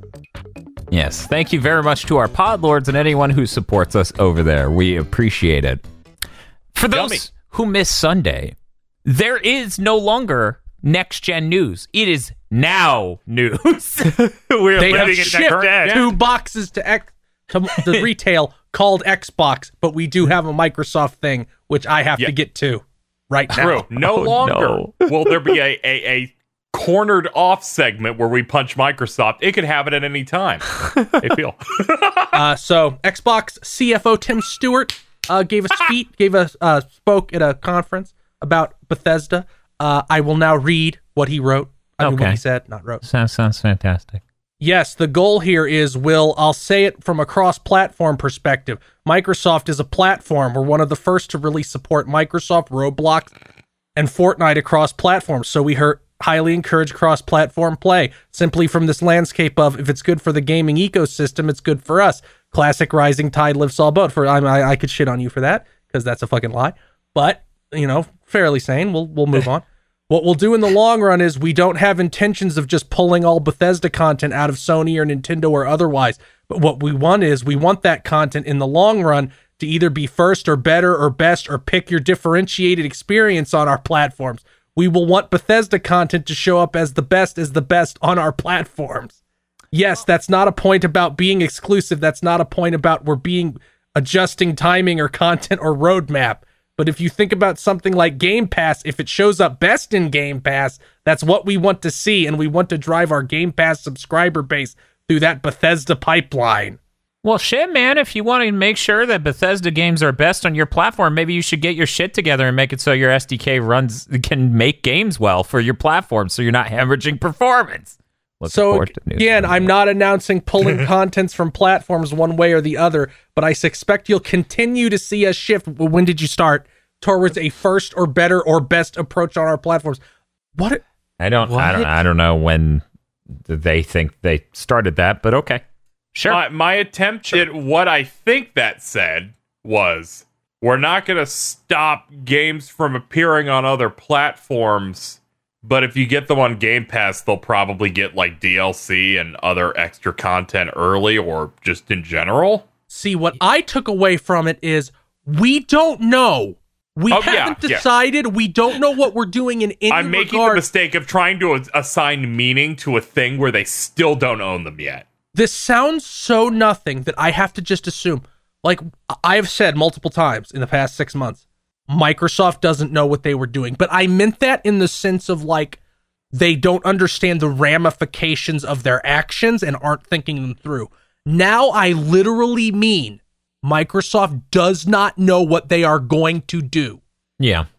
Yes, thank you very much to our Podlords and anyone who supports us over there. We appreciate it. For those Yummy. who missed Sunday, there is no longer next-gen news. It is now news. We're They have living in shipped next gen. two boxes to X to the retail called Xbox, but we do have a Microsoft thing, which I have Yeah. to get to right now. True. No Oh, longer no. will there be a, a, a cornered off segment where we punch Microsoft. It could have it at any time. I feel. Uh, so Xbox C F O Tim Stewart uh, gave a speech, gave a uh, spoke at a conference about Bethesda. Uh, I will now read what he wrote. I mean, Okay. what he said, not wrote. Sounds, sounds fantastic. Yes, the goal here is, Will, I'll say it from a cross-platform perspective. Microsoft is a platform. We're one of the first to really support Microsoft, Roblox, and Fortnite across platforms. So we heard, highly encourage cross-platform play. Simply from this landscape of, if it's good for the gaming ecosystem, it's good for us. Classic rising tide lifts all boat. For I, I, I could shit on you for that, because that's a fucking lie. But, you know, fairly sane. We'll we'll move on. What we'll do in the long run is we don't have intentions of just pulling all Bethesda content out of Sony or Nintendo or otherwise. But what we want is we want that content in the long run to either be first or better or best or pick your differentiated experience on our platforms. We will want Bethesda content to show up as the best as the best on our platforms. Yes, that's not a point about being exclusive. That's not a point about we're being adjusting timing or content or roadmap. But if you think about something like Game Pass, if it shows up best in Game Pass, that's what we want to see, and we want to drive our Game Pass subscriber base through that Bethesda pipeline. Well, shit, man, if you want to make sure that Bethesda games are best on your platform, maybe you should get your shit together and make it so your S D K runs can make games well for your platform so you're not hemorrhaging performance. Looking So, forward to news. again, I'm not announcing pulling contents from platforms one way or the other, but I suspect you'll continue to see us shift. When did you start? Towards a first or better or best approach on our platforms. What? I don't, I don't, What? I don't know when they think they started that, but okay, sure. My, my attempt at what I think that said was, we're not going to stop games from appearing on other platforms, but if you get them on Game Pass, they'll probably get like D L C and other extra content early or just in general. See, what I took away from it is we don't know. We Oh, yeah, haven't yeah. decided. We don't know what we're doing in any I'm making regard. the mistake of trying to as- assign meaning to a thing where they still don't own them yet. This sounds so nothing that I have to just assume. Like I have said multiple times in the past six months, Microsoft doesn't know what they were doing. But I meant that in the sense of like they don't understand the ramifications of their actions and aren't thinking them through. Now I literally mean Microsoft does not know what they are going to do. yeah,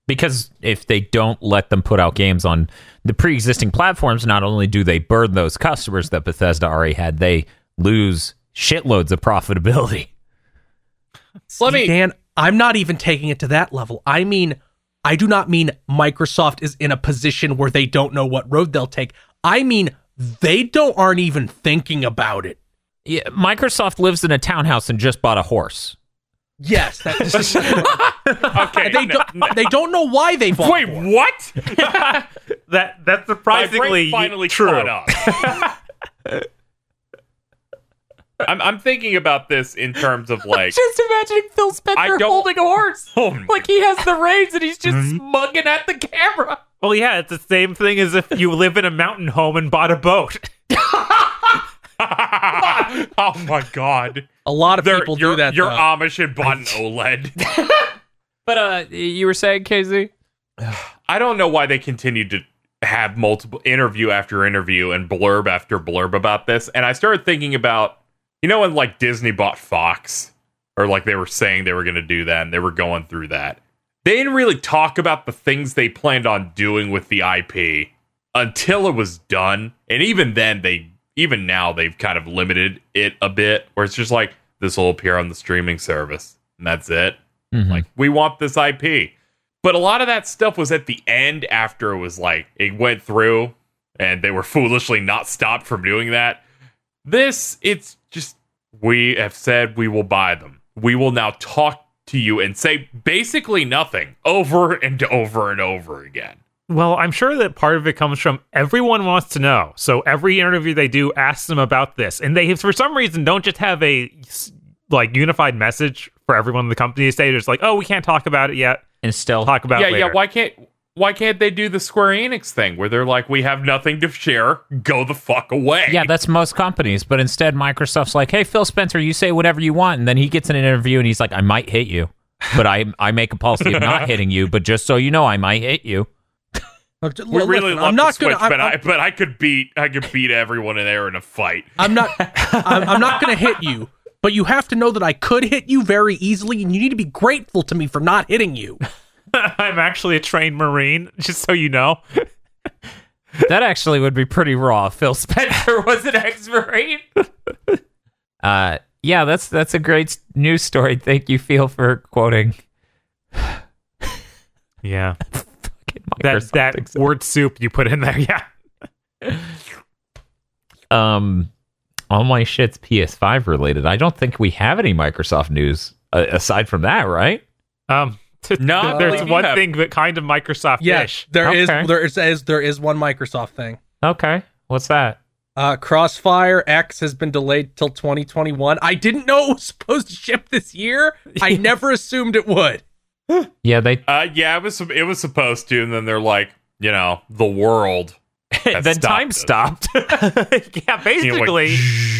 Because if they don't let them put out games on the pre-existing platforms, not only do they burn those customers that Bethesda already had, they lose shitloads of profitability. Let me, Dan, I'm not even taking it to that level. I mean, I do not mean Microsoft is in a position where they don't know what road they'll take. I mean, they don't aren't even thinking about it. Yeah, Microsoft lives in a townhouse and just bought a horse. Yes, that is, Okay, they no, don't. no. They don't know why they bought. Wait, more. what? That that's My surprisingly brain finally true. caught up. I'm, I'm thinking about this in terms of like, Just imagining Phil I Spencer don't- holding a horse. oh my- Like he has the reins and he's just smugging at the camera. Well, yeah, it's the same thing as if you live in a mountain home and bought a boat. oh my god, A lot of They're- people you're, do that. You're though. Amish and bought an OLED. But uh, you were saying, K Z? I don't know why they continued to have multiple interview after interview and blurb after blurb about this. And I started thinking about, you know, when like Disney bought Fox, or like they were saying they were going to do that and they were going through that. They didn't really talk about the things they planned on doing with the I P until it was done. And even then, they, even now, they've kind of limited it a bit, where it's just like, this will appear on the streaming service, and that's it. Mm-hmm. Like, we want this I P. But a lot of that stuff was at the end after it was like, it went through and they were foolishly not stopped from doing that. This, it's just, we have said we will buy them. We will now talk to you and say basically nothing over and over and over again. Well, I'm sure that part of it comes from everyone wants to know. So every interview they do asks them about this. And they, for some reason, don't just have a like unified message for everyone in the company to say, just like, oh, we can't talk about it yet. And still, Talk about yeah, it later. yeah, why can't... Why can't they do the Square Enix thing where they're like, we have nothing to share, go the fuck away? yeah, that's most companies. But instead, Microsoft's like, hey, Phil Spencer, you say whatever you want. And then he gets in an interview and he's like, I might hit you. But I I make a policy of not hitting you. But just so you know, I might hit you. Look, We listen, really love I'm the not Switch, gonna. I'm, but I I'm, but I could beat I could beat everyone in there in a fight. I'm not. I'm, I'm not going to hit you. But you have to know that I could hit you very easily, and you need to be grateful to me for not hitting you. I'm actually a trained Marine, just so you know. That actually would be pretty raw if Phil Spencer was an ex-Marine. uh, yeah, that's that's a great news story. Thank you, Phil, for quoting Yeah. that Microsoft that exec. word soup you put in there, yeah. Um, all my shit's P S five related. I don't think we have any Microsoft news uh, aside from that, right? Um, t- No, th- I there's believe you one have- thing that kind of Microsoft-ish. Yes, there is. Okay. There is, is. There is one Microsoft thing. Okay, what's that? Uh, Crossfire X has been delayed till twenty twenty-one. I didn't know it was supposed to ship this year. I never assumed it would. Yeah, they Uh, yeah, it was it was supposed to, and then they're like, you know, the world. has then stopped time it. stopped. Yeah, You know, like,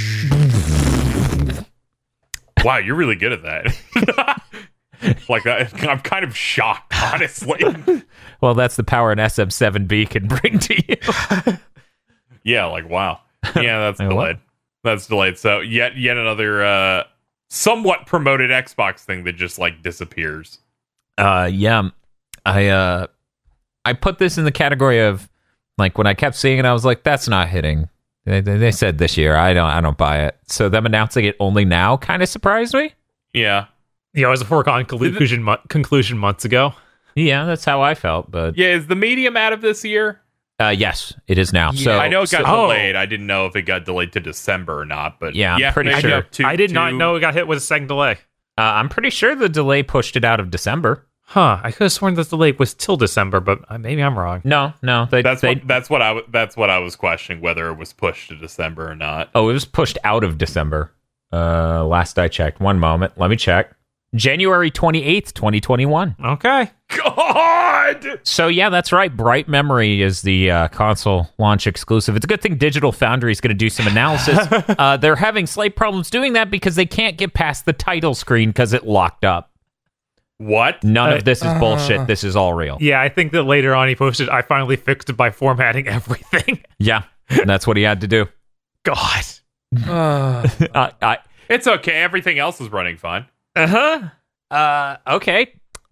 basically. wow, you're really good at that. Like, I, I'm kind of shocked, honestly. Well, that's the power an S M seven B can bring to you. Yeah, like, wow. Yeah, that's Like, what? delayed. That's delayed. So yet yet another uh, somewhat promoted Xbox thing that just like disappears. Uh, yeah, I uh, I put this in the category of like when I kept seeing it, I was like, that's not hitting. They, they, they said this year. I don't. I don't buy it. So them announcing it only now kind of surprised me. Yeah. Yeah, it was a foregone conclusion, mo- conclusion months ago. Yeah, that's how I felt. But Yeah, is the medium out of this year? uh, yes, it is now. So I know it got so- delayed. I didn't know if it got delayed to December or not, but Yeah, I'm yeah, pretty they sure. got two- I did not two- know it got hit with a second delay. Uh, I'm pretty sure the delay pushed it out of December. Huh, I could have sworn that the delay was till December, but uh, maybe I'm wrong. No, no, they, That's they what that's what I w- that's what I was questioning, whether it was pushed to December or not. oh, it was pushed out of December. Uh, last I checked. One moment, let me check. January twenty-eighth, twenty twenty-one. Okay. God. So yeah, that's right. Bright Memory is the uh, console launch exclusive. It's a good thing Digital Foundry is going to do some analysis. uh, they're having slight problems doing that because they can't get past the title screen because it locked up. What? None Uh, of this is bullshit. This is all real. Yeah, I think that later on he posted, I finally fixed it by formatting everything. Yeah, and that's what he had to do. God. Uh, Uh, I It's okay. Everything else is running fine. uh huh. Uh okay.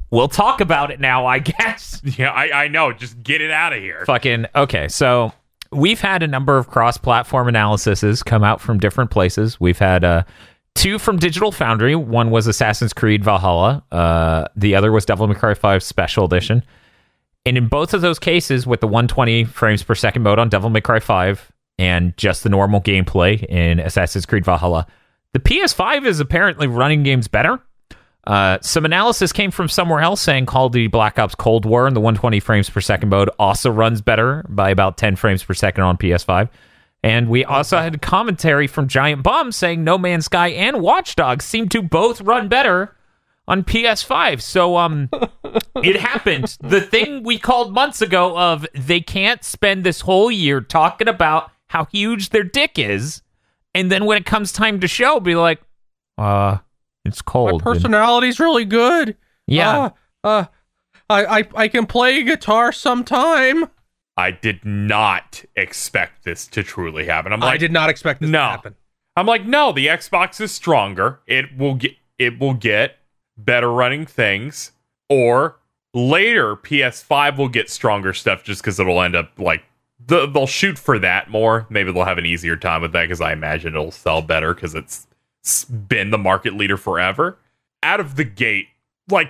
we'll talk about it now, I guess. Yeah, I, I know. Just get it out of here. Fucking okay. So we've had a number of cross-platform analyses come out from different places. We've had uh, two from Digital Foundry. One was Assassin's Creed Valhalla. Uh, the other was Devil May Cry five Special Edition. And in both of those cases, with the one hundred twenty frames per second mode on Devil May Cry five and just the normal gameplay in Assassin's Creed Valhalla, the P S five is apparently running games better. Uh, some analysis came from somewhere else saying Call of Duty Black Ops Cold War in the one hundred twenty frames per second mode also runs better by about ten frames per second on P S five. And we also had commentary from Giant Bomb saying No Man's Sky and Watch Dogs seem to both run better on P S five. So um, it happened. The thing we called months ago of they can't spend this whole year talking about how huge their dick is, and then when it comes time to show, be like, uh... it's cold. My personality's really good. Yeah. Uh, uh, I, I I can play guitar sometime. I did not expect this to truly happen. I'm like, I did not expect this no. to happen. I'm like, no, the Xbox is stronger. It will get it will get better running things, or later P S five will get stronger stuff just because it'll end up like the, they'll shoot for that more. Maybe they'll have an easier time with that because I imagine it'll sell better because it's been the market leader forever. Out of the gate, like,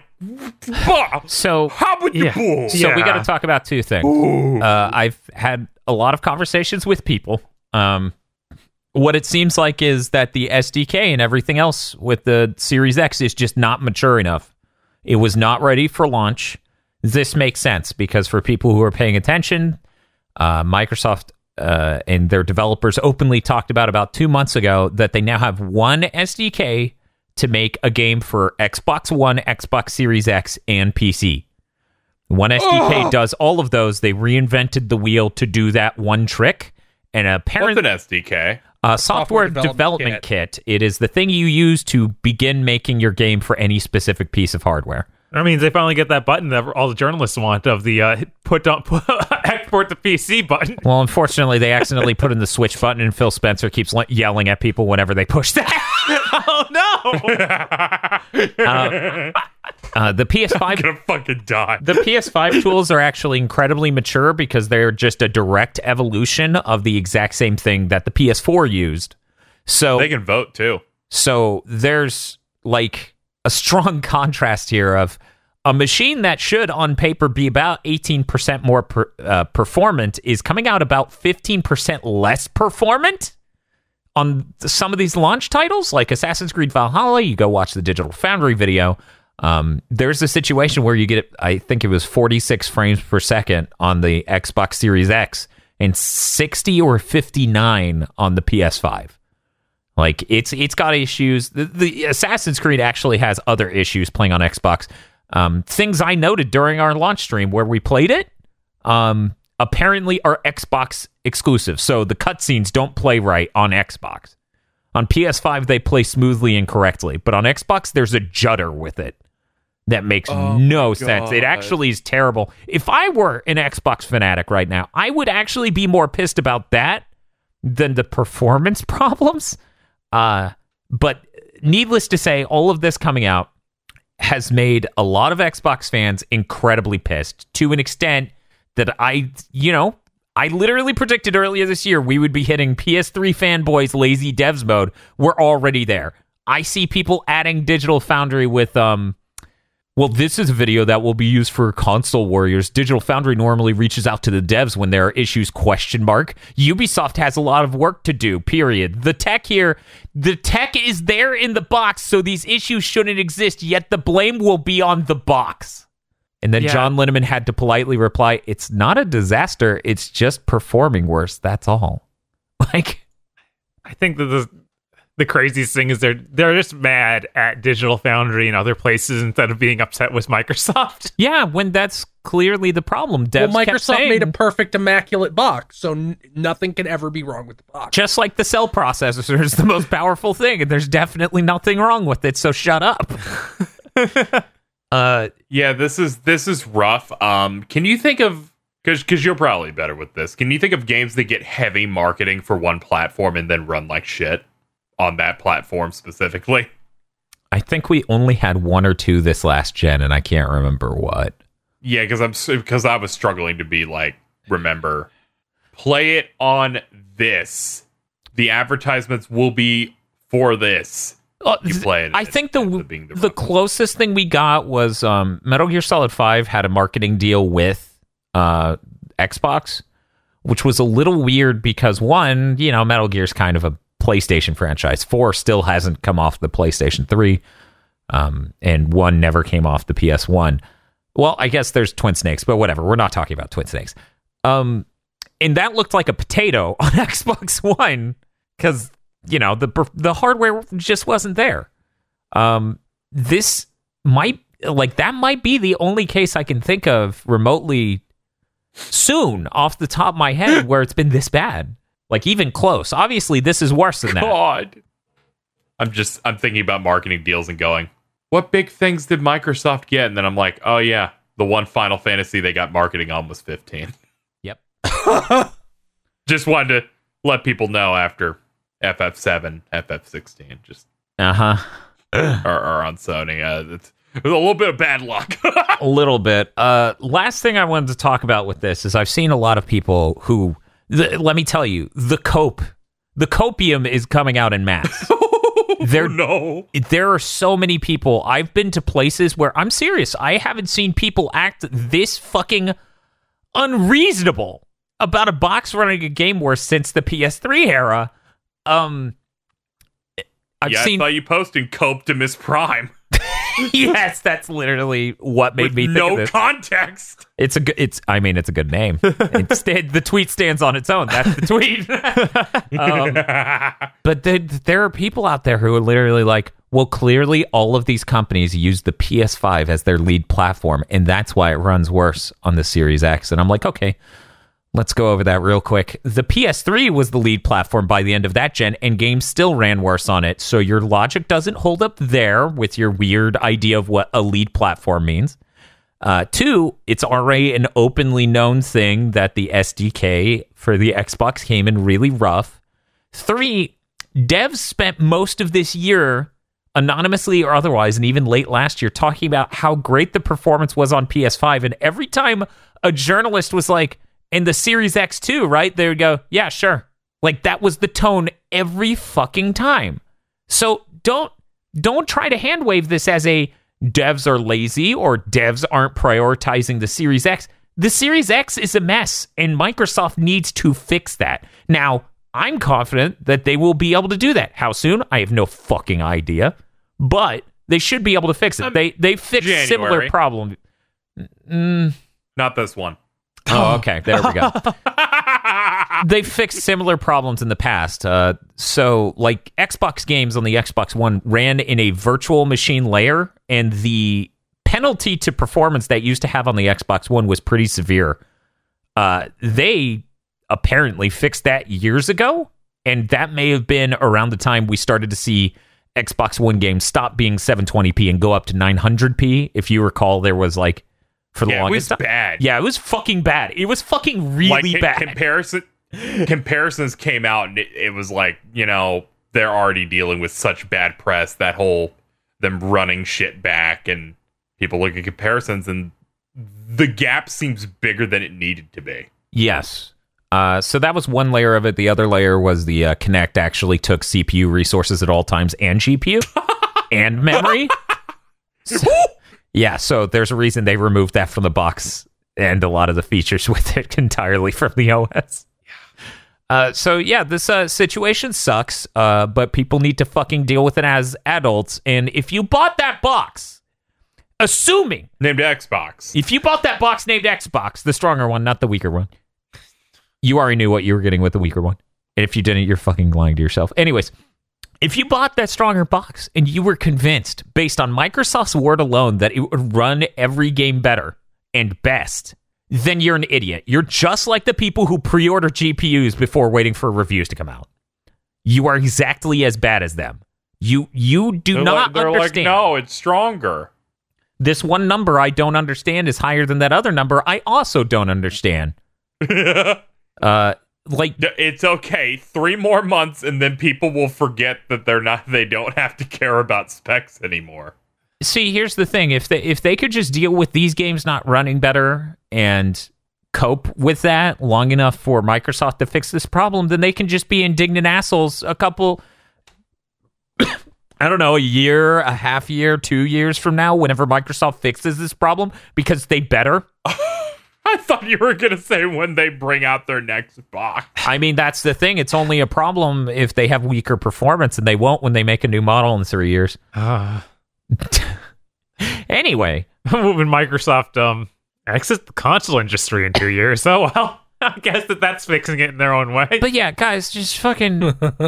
so how would you yeah. bull? so Yeah. we got to talk about two things. Uh, I've had a lot of conversations with people. Um, what it seems like is that the S D K and everything else with the Series X is just not mature enough. It was not ready for launch. This makes sense because for people who are paying attention, uh, Microsoft uh, and their developers openly talked about about two months ago that they now have one S D K to make a game for Xbox One, Xbox Series X, and P C. One S D K Oh. does all of those. They reinvented the wheel to do that one trick. And What's apparently, an S D K? uh, software, Software development, development kit. It is the thing you use to begin making your game for any specific piece of hardware. That means they finally get that button that all the journalists want of the uh, put on put, export to P C button. Well, unfortunately, they accidentally put in the switch button, and Phil Spencer keeps le- yelling at people whenever they push that. Oh no! uh, uh, the P S five I'm gonna fucking die. The P S five tools are actually incredibly mature because they're just a direct evolution of the exact same thing that the P S four used. So They can vote too. So there's like a strong contrast here of a machine that should on paper be about eighteen percent more per, uh, performant is coming out about fifteen percent less performant on some of these launch titles like Assassin's Creed Valhalla. You go watch the Digital Foundry video. Um, there's a situation where you get, I think it was forty-six frames per second on the Xbox Series X and sixty or fifty-nine on the P S five. Like, it's it's got issues. The, the Assassin's Creed actually has other issues playing on Xbox. Um, things I noted during our launch stream where we played it, um, apparently are Xbox exclusive. So the cutscenes don't play right on Xbox. On P S five, they play smoothly and correctly. But on Xbox, there's a judder with it that makes Oh no my sense. It God. actually is terrible. If I were an Xbox fanatic right now, I would actually be more pissed about that than the performance problems. Uh, but needless to say, all of this coming out has made a lot of Xbox fans incredibly pissed to an extent that I, you know, I literally predicted earlier this year we would be hitting P S three fanboys lazy devs mode. We're already there. I see people adding Digital Foundry with, um, well, this is a video that will be used for console warriors. Digital Foundry normally reaches out to the devs when there are issues, question mark. Ubisoft has a lot of work to do, period. The tech here, the tech is there in the box, so these issues shouldn't exist, yet the blame will be on the box. And then Yeah. John Linneman had to politely reply, it's not a disaster, it's just performing worse, that's all. Like, I think that the the craziest thing is they're they're just mad at Digital Foundry and other places instead of being upset with Microsoft. yeah, when that's clearly the problem. Devs Well, kept Microsoft saying, made a perfect, immaculate box, so n- nothing can ever be wrong with the box. just like the cell processor is the most powerful thing, and there's definitely nothing wrong with it, so shut up. uh, Yeah, this is this is rough. Um, can you think of because because you're probably better with this? Can you think of games that get heavy marketing for one platform and then run like shit on that platform specifically? I think we only had one or two this last gen, and I can't remember what. Yeah, because I'm because I was struggling to be like, remember, play it on this. The advertisements will be for this. Uh, You play it. I think the ends up being the the wrong- closest thing we got was um, Metal Gear Solid five had a marketing deal with uh, Xbox, which was a little weird because one, you know, Metal Gear's kind of a PlayStation franchise. Four still hasn't come off the PlayStation three, um, and one never came off the P S one. Well, I guess there's Twin Snakes, but whatever. We're not talking about Twin Snakes. Um, and that looked like a potato on Xbox One because, you know, the the hardware just wasn't there. Um, this might, like, that might be the only case I can think of remotely soon off the top of my head where it's been this bad. Like, even close. Obviously, this is worse than that. God. I'm just, I'm thinking about marketing deals and going, what big things did Microsoft get? And then I'm like, oh yeah, the one Final Fantasy they got marketing on was fifteen. Yep. Just wanted to let people know after F F seven, F F sixteen, just Uh-huh. are, are on Sony. Uh, it's, it was a little bit of bad luck. A little bit. Uh, last thing I wanted to talk about with this is I've seen a lot of people who, the, let me tell you, the cope, the copium is coming out in mass. There, no. there are so many people. I've been to places where, I'm serious, I haven't seen people act this fucking unreasonable about a box running a game worse since the P S three era. Um, I've yeah, seen. I saw you posting Cope to Miss Prime. Yes, that's literally what made with me think no of this. context. It's a good. It's. I mean, it's a good name. It's, the tweet stands on its own. That's the tweet. um, but the, there are people out there who are literally like, well, clearly all of these companies use the P S five as their lead platform, and that's why it runs worse on the Series X. And I'm like, okay, let's go over that real quick. The P S three was the lead platform by the end of that gen, and games still ran worse on it. So your logic doesn't hold up there with your weird idea of what a lead platform means. Uh, two, it's already an openly known thing that the S D K for the Xbox came in really rough. Three, devs spent most of this year, anonymously or otherwise, and even late last year, talking about how great the performance was on P S five. And every time a journalist was like, and the Series X too, right? They would go, yeah, sure. Like, that was the tone every fucking time. So don't don't try to hand wave this as a devs are lazy or devs aren't prioritizing the Series X. The Series X is a mess, and Microsoft needs to fix that. Now, I'm confident that they will be able to do that. How soon? I have no fucking idea. But they should be able to fix it. Um, they they fixed January. similar problems. Mm, Not this one. oh, okay. There we go. They fixed similar problems in the past. Uh, so, like, Xbox games on the Xbox One ran in a virtual machine layer, and the penalty to performance that used to have on the Xbox One was pretty severe. Uh, they apparently fixed that years ago, and that may have been around the time we started to see Xbox One games stop being seven twenty p and go up to nine hundred p. If you recall, there was, like, for the Yeah, it longest was time. bad. Yeah, it was fucking bad. It was fucking really like, ca- bad. Comparison comparisons came out, and it, it was like, you know, they're already dealing with such bad press. That whole them running shit back, and people look at comparisons, and the gap seems bigger than it needed to be. Yes. Uh, so that was one layer of it. The other layer was the uh, Kinect actually took C P U resources at all times and G P U and memory. So, yeah, so there's a reason they removed that from the box and a lot of the features with it entirely from the O S. Uh, so yeah, this uh, situation sucks, uh, but people need to fucking deal with it as adults. And if you bought that box, assuming Named Xbox. if you bought that box named Xbox, the stronger one, not the weaker one, you already knew what you were getting with the weaker one. And if you didn't, you're fucking lying to yourself. Anyways, if you bought that stronger box and you were convinced, based on Microsoft's word alone, that it would run every game better and best, then you're an idiot. You're just like the people who pre-order G P Us before waiting for reviews to come out. You are exactly as bad as them. You you do They're not like, they're understand. like, no, it's stronger. This one number I don't understand is higher than that other number I also don't understand. Uh, like It's okay. Three more months, and then people will forget that they're not. They don't have to care about specs anymore. see, here's the thing: if they if they could just deal with these games not running better and cope with that long enough for Microsoft to fix this problem, then they can just be indignant assholes a couple, I don't know, a year, a half year, two years from now, whenever Microsoft fixes this problem, because they better. I thought you were going to say when they bring out their next box. I mean, that's the thing. It's only a problem if they have weaker performance, and they won't when they make a new model in three years. Uh, Anyway, when Microsoft um exits the console industry in two years, so well, I guess that that's fixing it in their own way. but yeah, guys, just fucking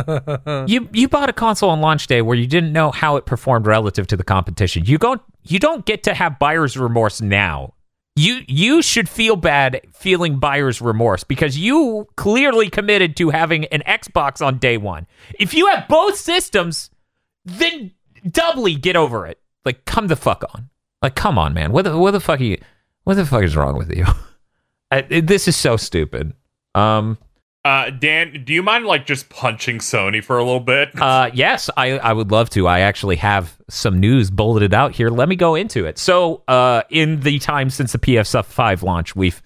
you you bought a console on launch day where you didn't know how it performed relative to the competition. You don't you don't get to have buyer's remorse now. You you should feel bad feeling buyer's remorse because you clearly committed to having an Xbox on day one. If you have both systems, then doubly get over it. Like, come the fuck on. Like, come on, man. What the what the fuck are you? What the fuck is wrong with you? I, this is so stupid. Um. Uh, Dan, do you mind like just punching Sony for a little bit? Uh, yes, I, I would love to. I actually have some news bulleted out here. Let me go into it. So, uh, in the time since the P S five launch, we've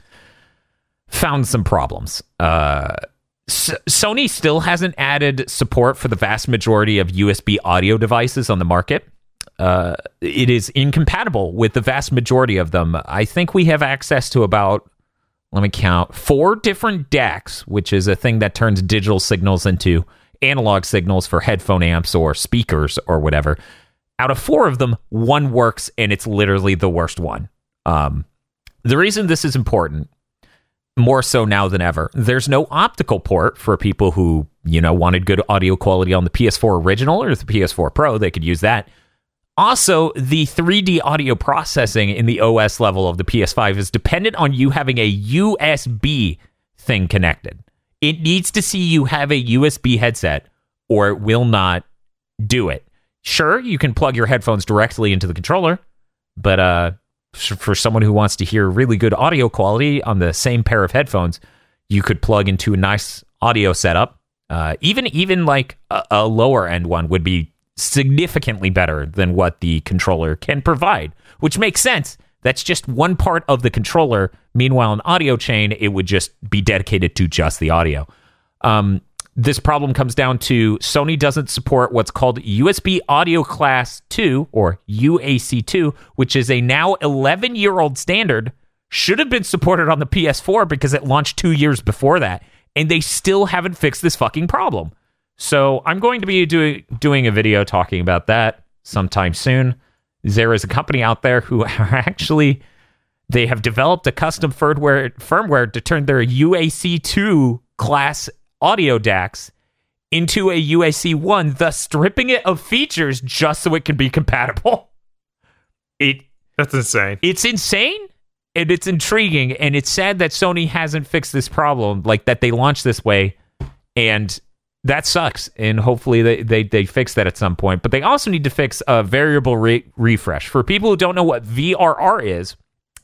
found some problems. Uh, S- Sony still hasn't added support for the vast majority of U S B audio devices on the market. Uh, it is incompatible with the vast majority of them. I think we have access to about, let me count, four different D A Cs, which is a thing that turns digital signals into analog signals for headphone amps or speakers or whatever. Out of four of them, one works, and it's literally the worst one. Um, the reason this is important, more so now than ever, there's no optical port for people who, you know, wanted good audio quality on the P S four original or the P S four Pro. They could use that. Also, the three D audio processing in the O S level of the P S five is dependent on you having a U S B thing connected. It needs to see you have a U S B headset, or it will not do it. Sure, you can plug your headphones directly into the controller, but uh, for someone who wants to hear really good audio quality on the same pair of headphones, you could plug into a nice audio setup. Uh, even even like a, a lower end one would be significantly better than what the controller can provide, which makes sense. That's just one part of the controller. Meanwhile, an audio chain, it would just be dedicated to just the audio. Um, this problem comes down to Sony doesn't support what's called U S B Audio Class two, or U A C two, which is a now eleven-year-old standard. Should have been supported on the P S four because it launched two years before that, and they still haven't fixed this fucking problem. So I'm going to be doing doing a video talking about that sometime soon. There is a company out there who are actually, they have developed a custom firmware firmware to turn their U A C two class audio D A Cs into a U A C one, thus stripping it of features just so it can be compatible. It That's insane. It's insane, and it's intriguing, and it's sad that Sony hasn't fixed this problem, like that they launched this way, and that sucks, and hopefully they, they, they fix that at some point. But they also need to fix a variable rate refresh. For people who don't know what V R R is,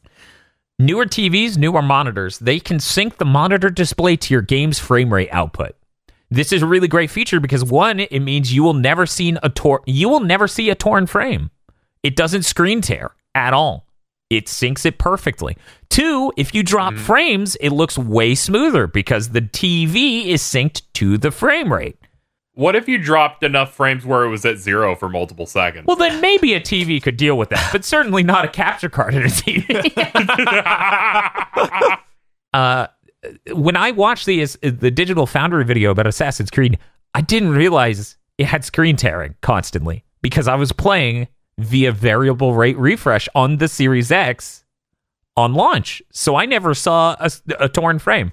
newer T Vs, newer monitors, they can sync the monitor display to your game's frame rate output. This is a really great feature because, one, it means you will never see a tor- you will never see a torn frame. It doesn't screen tear at all. It syncs it perfectly. Two, if you drop mm. frames, it looks way smoother because the T V is synced to the frame rate. What if you dropped enough frames where it was at zero for multiple seconds? Well, then maybe a T V could deal with that, but certainly not a capture card in a T V. uh, when I watched the, the Digital Foundry video about Assassin's Creed, I didn't realize it had screen tearing constantly because I was playing via variable rate refresh on the Series X on launch. So I never saw a, a torn frame.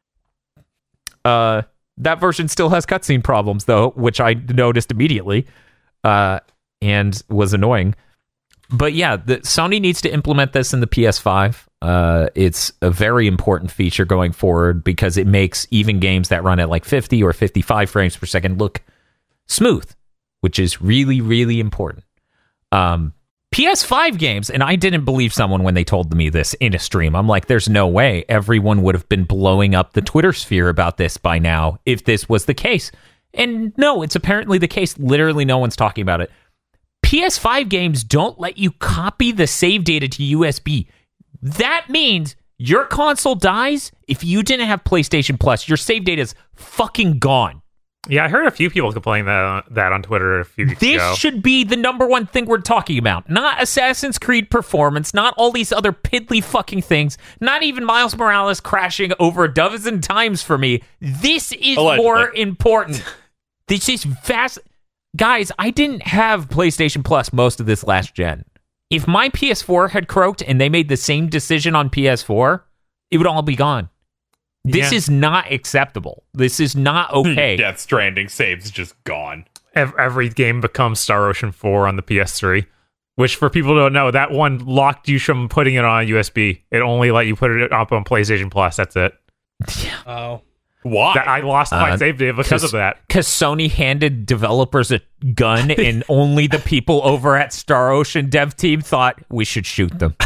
Uh, that version still has cutscene problems, though, which I noticed immediately uh, and was annoying. But yeah, the, Sony needs to implement this in the P S five. Uh, it's a very important feature going forward because it makes even games that run at like fifty or fifty-five frames per second look smooth, which is really, really important. Um, P S five games, and I didn't believe someone when they told me this in a stream. I'm like, there's no way everyone would have been blowing up the Twitter sphere about this by now if this was the case. And no, it's apparently the case. Literally no one's talking about it. P S five games don't let you copy the save data to U S B. That means your console dies. If you didn't have PlayStation Plus, your save data is fucking gone. Yeah, I heard a few people complain that that on Twitter a few weeks This ago. should be the number one thing we're talking about. Not Assassin's Creed performance, not all these other piddly fucking things, not even Miles Morales crashing over a dozen times for me. This is Allegedly. more important. This is fast. Guys, I didn't have PlayStation Plus most of this last gen. If my P S four had croaked and they made the same decision on P S four, it would all be gone. This Yeah. is not acceptable. This is not okay. Death Stranding saves just gone. Ev- Every game becomes Star Ocean four on the P S three, which for people who don't know, that one locked you from putting it on a U S B. It only let you put it up on PlayStation Plus. That's it. Oh. Why? That, I lost my Uh, save data because of that. Because Sony handed developers a gun, and only the people over at Star Ocean dev team thought we should shoot them.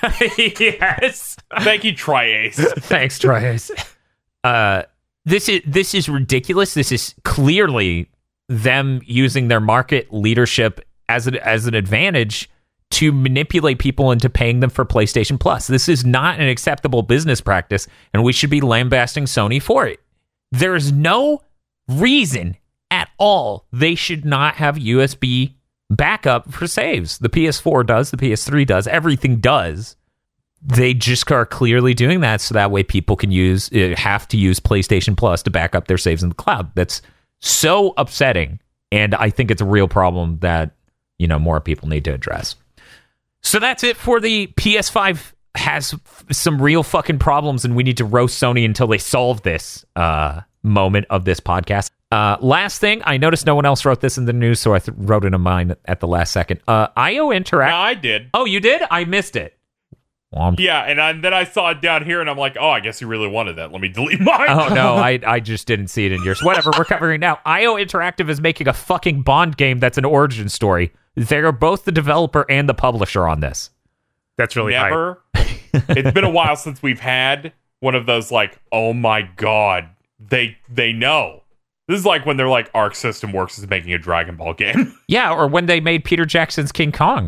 Yes. Thank you, Tri-Ace. Thanks, Trias. Uh, this is this is ridiculous. This is clearly them using their market leadership as an as an advantage to manipulate people into paying them for PlayStation Plus. This is not an acceptable business practice, and we should be lambasting Sony for it. There is no reason at all they should not have U S B backup for saves. The P S four does, the P S three does, everything does. They just are clearly doing that so that way people can use uh, have to use PlayStation Plus to back up their saves in the cloud. That's so upsetting, and I think it's a real problem that, you know, more people need to address. So that's it for the P S five. Has f- some real fucking problems, and we need to roast Sony until they solve this uh, moment of this podcast. Uh, last thing, I noticed no one else wrote this in the news, so I th- wrote it in mine at the last second. Uh, I O Interact. No, I did. Oh, you did? I missed it. Well, I'm- Yeah, and I, then I saw it down here, and I'm like, oh, I guess you really wanted that. Let me delete mine. Oh no, I I just didn't see it in yours. Whatever, we're covering it now. I O Interactive is making a fucking Bond game that's an origin story. They're both the developer and the publisher on this. That's really hype. Never. It's been a while since we've had one of those like, oh my god, they they know. This is like when they're like, Arc System Works is making a Dragon Ball game. Yeah, or when they made Peter Jackson's King Kong.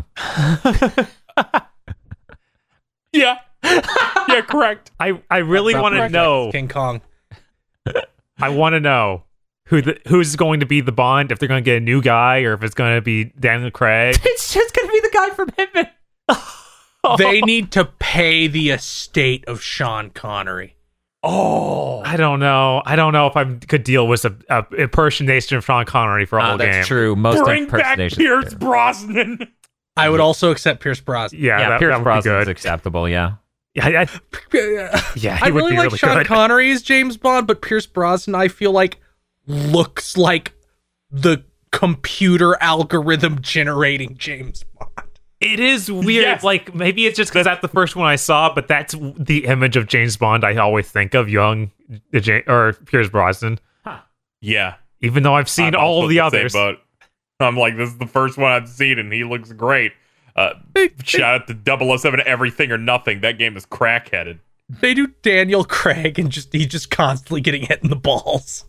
Yeah. Yeah, correct. I, I really Not want to correct. know. King Kong. I want to know who the, who's going to be the Bond. If they're going to get a new guy, or if it's going to be Daniel Craig. It's just gonna be the guy from Hitman. They need to pay the estate of Sean Connery. Oh. I don't know. I don't know if I could deal with a, a impersonation of Sean Connery for a Ah, whole that's game. true. Most Bring back impersonations. Pierce Brosnan. I would also accept Pierce Brosnan. Yeah, Yeah, that, Pierce that would be Brosnan's good. acceptable. Yeah. Yeah, I, yeah, he I would really be like really Sean good. Connery as James Bond, but Pierce Brosnan, I feel like, looks like the computer algorithm generating James Bond. It is weird. Yes. Like, maybe it's just because that's the first one I saw, but that's the image of James Bond I always think of, young uh, Ja- or Pierce Brosnan. Yeah. Even though I've seen I'm all also of the same others. boat. I'm like, this is the first one I've seen, and he looks great. Uh, shout out to double oh seven Everything or Nothing. That game is crackheaded. They do Daniel Craig and just he's just constantly getting hit in the balls.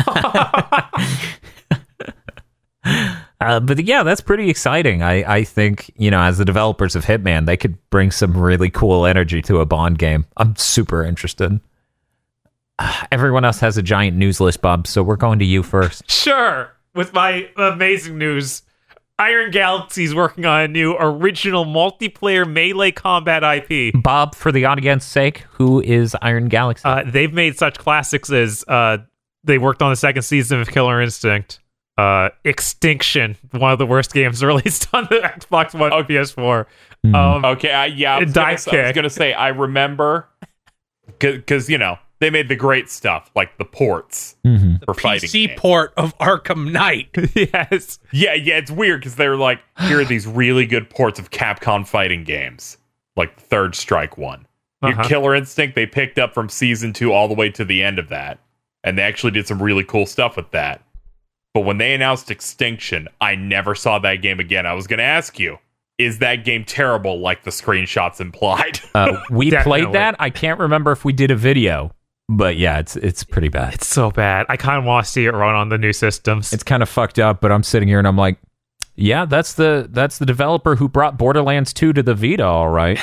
Uh, but yeah, that's pretty exciting. I, I think, you know, as the developers of Hitman, they could bring some really cool energy to a Bond game. I'm super interested. Uh, everyone else has a giant news list, Bob, so we're going to you first. Sure. With my amazing news, Iron Galaxy's working on a new original multiplayer melee combat I P. Bob, for the audience's sake, who is Iron Galaxy? Uh, they've made such classics as uh, they worked on the second season of Killer Instinct. Uh, Extinction, one of the worst games released on the Xbox One and P S four. Hmm. Um, Okay, I, yeah, I was, Dive gonna, I was kick. gonna say I remember because you know they made the great stuff like the ports Mhm. for fighting. P C games. port of Arkham Knight. yes. Yeah, yeah, it's weird because they're like, here are these really good ports of Capcom fighting games, like Third Strike one. Your Uh-huh. Killer Instinct they picked up from season two all the way to the end of that, and they actually did some really cool stuff with that. But when they announced Extinction, I never saw that game again. I was going to ask you, is that game terrible like the screenshots implied? Uh, we Definitely. played that. I can't remember if we did a video, but yeah, it's it's pretty bad. It's so bad. I kind of want to see it run on the new systems. It's kind of fucked up, but I'm sitting here and I'm like, yeah, that's the that's the developer who brought Borderlands two to the Vita, all right.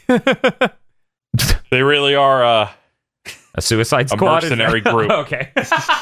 They really are uh, A Suicide a Squad is- mercenary group. Okay.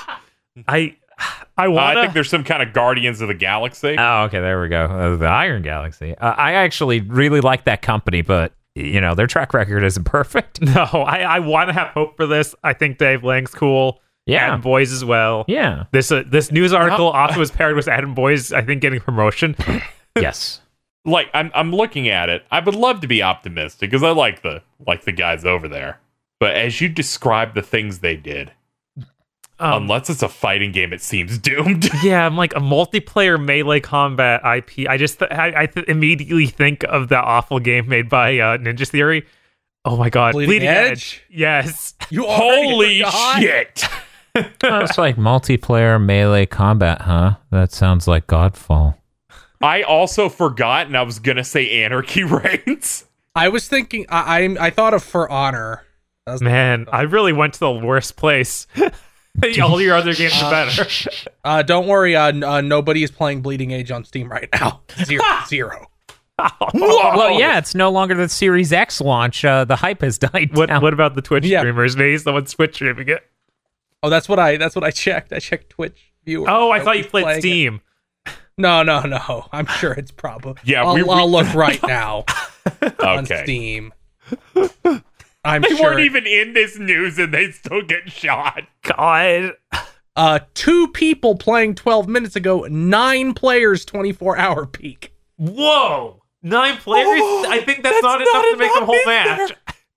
I I Uh, want I think there's some kind of Guardians of the Galaxy. Oh, okay, there we go. Uh, the Iron Galaxy. Uh, I actually really like that company, but you know their track record isn't perfect. No, I, I want to have hope for this. I think Dave Lang's cool. Yeah. Adam Boyes as well. Yeah. This uh, this news article also was paired with Adam Boyes, I think, getting promotion. Yes. Like I'm I'm looking at it. I would love to be optimistic because I like the like the guys over there. But as you describe the things they did, Um, unless it's a fighting game, it seems doomed. yeah, I'm like a multiplayer melee combat I P. I just th- I, I th- immediately think of that awful game made by uh, Ninja Theory. Oh my god, Bleeding Edge? Yes. You already Holy forgot? shit! It's like multiplayer melee combat, huh? That sounds like Godfall. I also forgot, and I was gonna say Anarchy Reigns. I was thinking. I I, I thought of For Honor. That was- Man, I really went to the worst place. All your other games are better. Uh, don't worry. Uh, n- uh, nobody is playing Bleeding Edge on Steam right now. Zero. Zero. Well, yeah, it's no longer the Series X launch. Uh, the hype has died What down. what about the Twitch Yeah. streamers? Maybe someone's Twitch streaming it. Oh, that's what I. That's what I checked. I checked Twitch viewers. Oh, I thought you Nobody's played playing it. Steam. No, no, no. I'm sure it's probably. Yeah, I'll, we- we- I'll look right now on Okay, Steam. I'm they sure. weren't even in this news, and they still get shot. God. Uh, two people playing twelve minutes ago. Nine players. twenty-four hour peak. Whoa! Nine players? I think that's, not enough to make a whole match.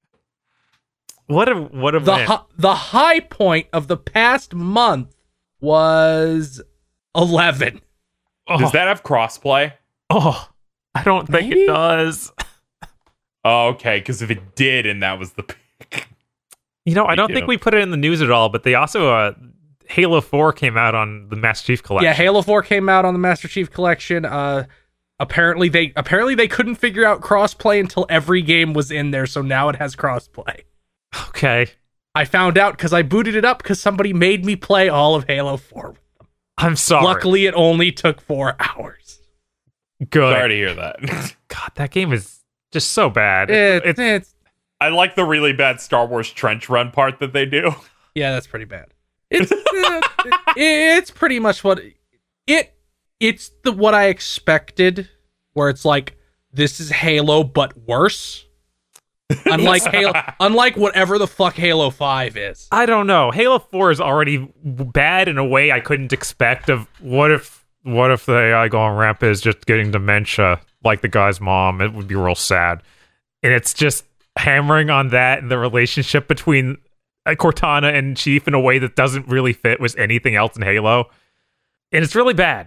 What a what a The win. hi- the high point of the past month was eleven. oh, Does that have crossplay? oh, I don't think Maybe? it does. Oh, okay, because if it did, and that was the pick. You know, I don't Yeah. think we put it in the news at all, but they also uh, Halo four came out on the Master Chief Collection. Yeah, Halo four came out on the Master Chief Collection. Uh, apparently they apparently they couldn't figure out crossplay until every game was in there, so now it has crossplay. Okay. I found out because I booted it up because somebody made me play all of Halo four. I'm sorry. Luckily, it only took four hours. Good. Sorry to hear that. God, that game is just so bad. It, It's, it's I like the really bad Star Wars trench run part that they do. yeah, that's pretty bad. It's uh, it's pretty much what it it's the what I expected, where it's like this is Halo but worse. Unlike Halo, unlike whatever the fuck Halo five is. I don't know. Halo four is already bad in a way I couldn't expect. Of what if what if the A I going ramp is just getting dementia like the guy's mom? It would be real sad. And it's just hammering on that and the relationship between uh, Cortana and Chief in a way that doesn't really fit with anything else in Halo. And it's really bad.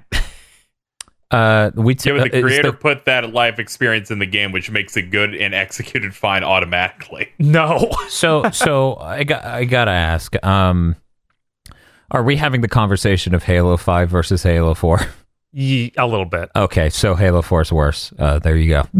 Uh, we t- Yeah, but the uh, is creator the- put that life experience in the game, which makes it good and executed fine automatically. No. so so I got I gotta ask. Um, are we having the conversation of Halo five versus Halo four? Ye- a little bit. Okay, so Halo four is worse. Uh, there you go.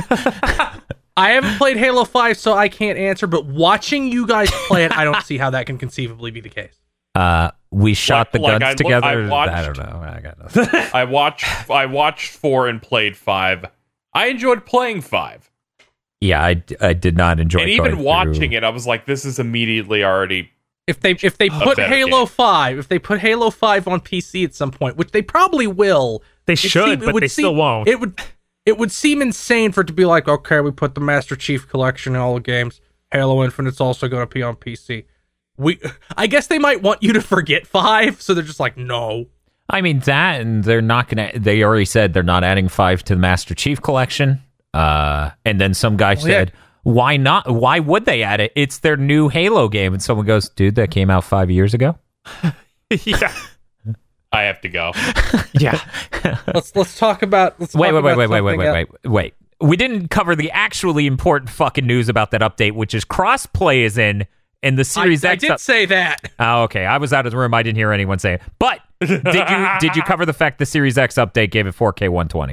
I haven't played Halo five, so I can't answer, but watching you guys play it, I don't see how that can conceivably be the case. Uh, we shot the Like, guns I look- together. I watched- I don't know. I got nothing. I watched I watched four and played five. I enjoyed playing five. Yeah, I, I did not enjoy. And going even watching through. it, I was like, this is immediately already If they if they put better Halo game. five, if they put Halo five on P C at some point, which they probably will, They it should, seem- it but would they seem- still won't. It would it would seem insane for it to be like, okay, we put the Master Chief Collection in all the games. Halo Infinite's also going to be on P C. We, I guess they might want you to forget five, so they're just like, no. I mean that, and they're not gonna. They already said they're not adding five to the Master Chief Collection. Uh, and then some guy yeah. said, "Why not? Why would they add it? It's their new Halo game." And someone goes, "Dude, that came out five years ago." yeah. I have to go. Yeah. Let's let's talk about. Let's Wait, talk wait, wait, about wait, wait, wait, something wait, else. wait, wait. We didn't cover the actually important fucking news about that update, which is crossplay is in, and the Series I, I X. did up- say that. Oh, okay. I was out of the room. I didn't hear anyone say it. But did you did you cover the fact the Series X update gave it four K one twenty?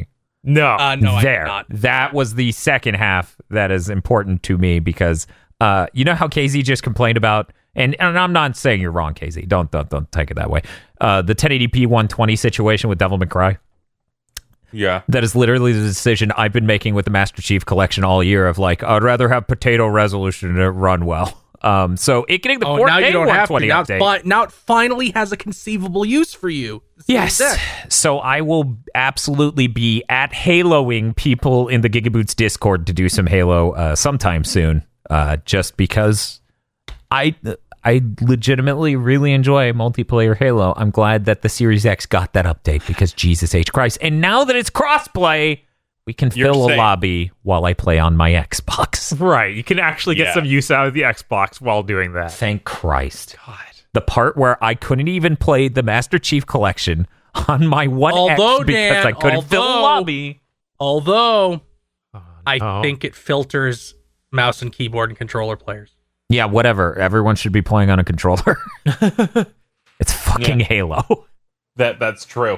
No. Uh, no, I there. did not. That was the second half that is important to me because uh, you know how K Z just complained about, and, and I'm not saying you're wrong, K Z. Don't don't don't take it that way. Uh, the ten eighty p one twenty situation with Devil May Cry. Yeah. That is literally the decision I've been making with the Master Chief Collection all year of like, I'd rather have potato resolution to run well. Um, so it getting the Oh, four now you don't have to. one twenty Now, it update. fi- now it finally has a conceivable use for you. This is Yes. it. So I will absolutely be at Haloing people in the Gigaboots Discord to do some Halo uh, sometime soon. Uh, just because I I legitimately really enjoy multiplayer Halo. I'm glad that the Series X got that update because Jesus H Christ. And now that it's crossplay, we can You're fill a safe. lobby while I play on my Xbox. Right. You can actually get Yeah. some use out of the Xbox while doing that. Thank Christ. God. The part where I couldn't even play the Master Chief Collection on my One Although, X because Dan, I couldn't fill a although- lobby. Although, Oh, I no. think it filters mouse and keyboard and controller players. Yeah, whatever. Everyone should be playing on a controller. It's fucking Halo. That that's true.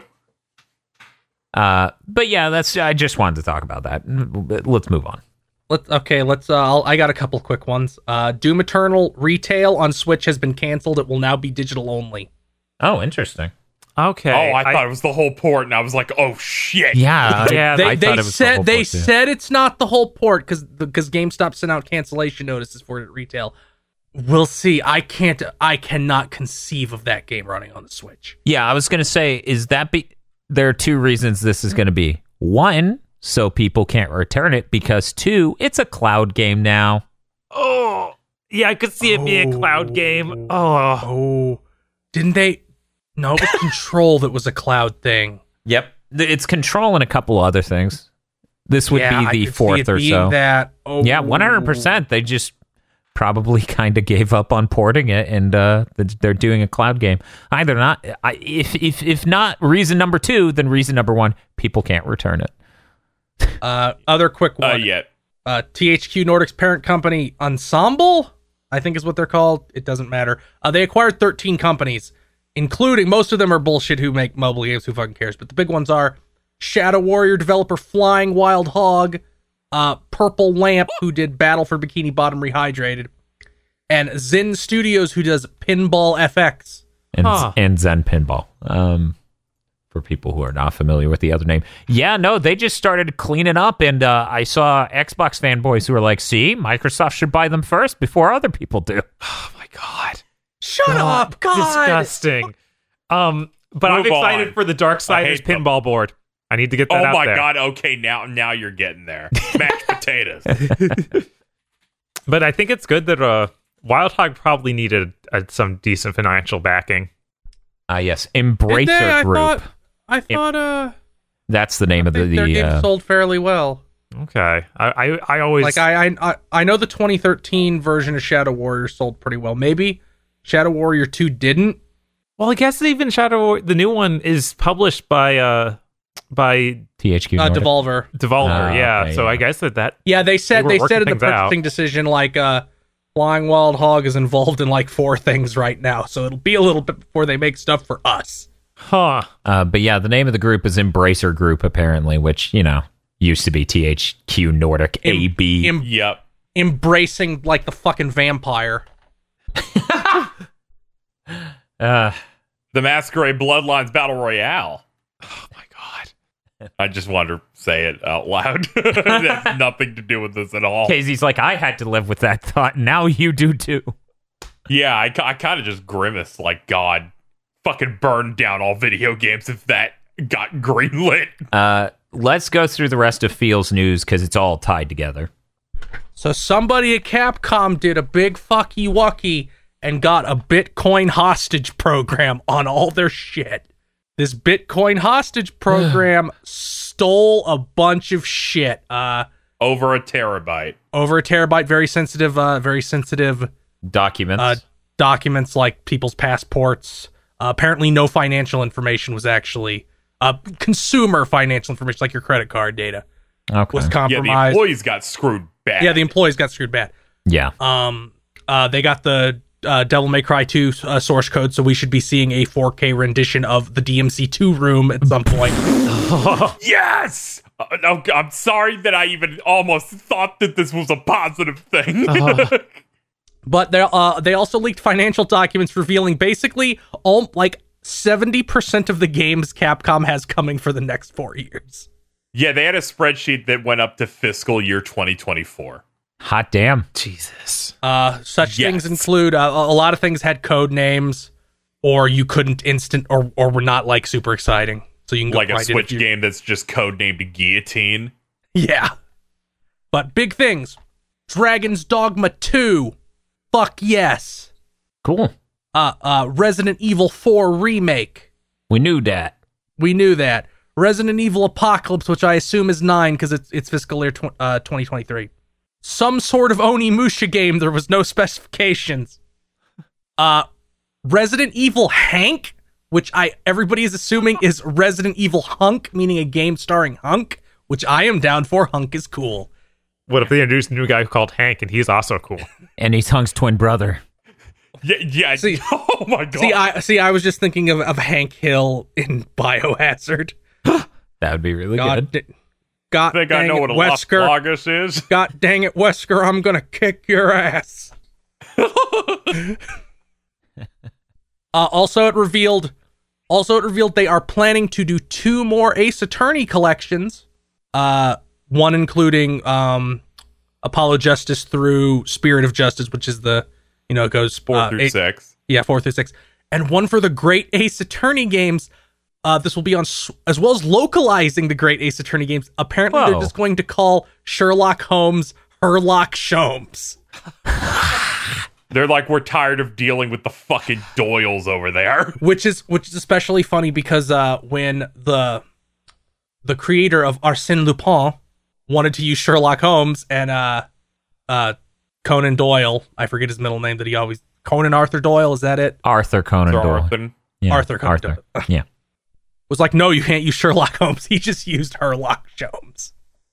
Uh, but yeah, that's. I just wanted to talk about that. Let's move on. Let's okay. Let's. Uh, I'll, I got a couple quick ones. Uh, Doom Eternal retail on Switch has been canceled. It will now be digital only. Oh, interesting. Okay. Oh, I, thought it was the whole port, and I was like, oh shit. Yeah, Yeah, They, I they thought it was the said whole they port, too. said it's not the whole port because because GameStop sent out cancellation notices for it at retail. We'll see. I can't. I cannot conceive of that game running on the Switch. Yeah, I was gonna say, is that be? There are two reasons this is gonna be. One, so people can't return it because two, it's a cloud game now. Oh. Yeah, I could see it being a cloud game. Oh. Oh, didn't they? No, it was Control that was a cloud thing. Yep, it's Control and a couple other things. This would Yeah, I be the could see fourth it or being so. That. Oh. Yeah, one hundred percent. They just probably kind of gave up on porting it, and uh, they're doing a cloud game. Either not, I, if if if not reason number two, then reason number one: people can't return it. Uh, other quick Uh, one. yeah. Uh, T H Q Nordic's parent company, Ensemble, I think is what they're called. It doesn't matter. Uh, they acquired thirteen companies, including most of them are bullshit who make mobile games. Who fucking cares? But the big ones are Shadow Warrior developer Flying Wild Hog, uh, Purple Lamp, who did Battle for Bikini Bottom Rehydrated, and Zen Studios, who does Pinball F X. And Huh. and Zen Pinball. Um, for people who are not familiar with the other name, yeah, no, they just started cleaning up, and uh, I saw Xbox fanboys who were like, "See, Microsoft should buy them first before other people do." Oh my god. Shut up, God! Disgusting. Um, but I'm Move excited on. for the Darksiders hate them. pinball board. I need to get that Oh out my there. god. Okay, now now you're getting there. Mashed potatoes. But I think it's good that uh, Wild Hog probably needed uh, some decent financial backing. Ah, yes, Did Embracer they? I Group. thought. I thought. Uh, That's the name I of the. think their the game uh, sold fairly well. Okay, I I, I always Like I, I I I know the twenty thirteen version of Shadow Warrior sold pretty well. Maybe Shadow Warrior two didn't. well, I guess even Shadow War- the new one is published by uh by T H Q Uh, Nordic. Devolver. Devolver. Ah, yeah, okay, so yeah. I guess that that Yeah, they said were they, working said in the things out. purchasing decision like uh Flying Wild Hog is involved in like four things right now, so it'll be a little bit before they make stuff for us. huh. Uh, but yeah, the name of the group is Embracer Group, apparently, which, you know, used to be T H Q Nordic Em- A B. em- Yep. embracing like the fucking vampire. uh, The Masquerade Bloodlines Battle Royale. Oh my god. I just wanted to say it out loud. It has nothing to do with this at all. Casey's like, I had to live with that thought. Now you do too. Yeah, I, I kind of just grimaced like, God, fucking burn down all video games if that got greenlit. Uh, let's go through the rest of Feels news because it's all tied together. So somebody at Capcom did a big fucky wucky and got a Bitcoin hostage program on all their shit. This Bitcoin hostage program stole a bunch of shit. Uh, Over a terabyte. over a terabyte, very sensitive, uh, very sensitive Documents. uh, documents like people's passports. Uh, apparently, no financial information was actually uh, consumer financial information, like your credit card data, okay. was Yeah, the compromised. employees got screwed bad. Yeah, the employees got screwed bad. Yeah. Um, uh, they got the uh, Devil May Cry two uh, source code, so we should be seeing a four K rendition of the D M C two room at some point. Yes! Uh, no, I'm sorry that I even almost thought that this was a positive thing. Uh. But they uh they also leaked financial documents revealing basically all like seventy percent of the games Capcom has coming for the next four years. Yeah, they had a spreadsheet that went up to fiscal year twenty twenty-four. Hot damn. Jesus. Uh, such Yes. things include uh, a lot of things had code names, or you couldn't instant, or or were not like super exciting. So you can go Like a right in Switch if you- game that's just codenamed Guillotine. Yeah, but big things: Dragon's Dogma two. Fuck yes. Cool. Uh, uh, Resident Evil four remake. We knew that. We knew that. Resident Evil Apocalypse, which I assume is nine because it's it's fiscal year tw- uh, twenty twenty-three. Some sort of Onimusha game. There was no specifications. Uh, Resident Evil Hank, which I everybody is assuming is Resident Evil Hunk, meaning a game starring Hunk, which I am down for. Hunk is cool. What if they introduced a new guy called Hank and he's also cool? And he's Hunk's twin brother. Yeah, yeah. See- oh my god. See, I see. I was just thinking of, of Hank Hill in Biohazard. That would be really God, good. da- God think dang I know it, what a Las Wesker. Plagas is. God dang it, Wesker! I'm gonna kick your ass. uh, also, it revealed. Also, it revealed they are planning to do two more Ace Attorney collections. Uh, one including um, Apollo Justice through Spirit of Justice, which is the you know it goes Four uh, through eight- six. Yeah, four through six, and one for the Great Ace Attorney games. Uh, this will be on, s- as well as localizing the Great Ace Attorney games. Apparently, Whoa. they're just going to call Sherlock Holmes Herlock Sholmes, They're like, we're tired of dealing with the fucking Doyles over there. which is which is especially funny because uh, when the the creator of Arsène Lupin wanted to use Sherlock Holmes and uh, uh, Conan Doyle, I forget his middle name that he always Conan Arthur Doyle. Is that it? Arthur Conan Sir Doyle. Arthur. Yeah, Arthur Conan Arthur. Yeah. Was like, no, you can't use Sherlock Holmes. He just used Herlock Sholmes.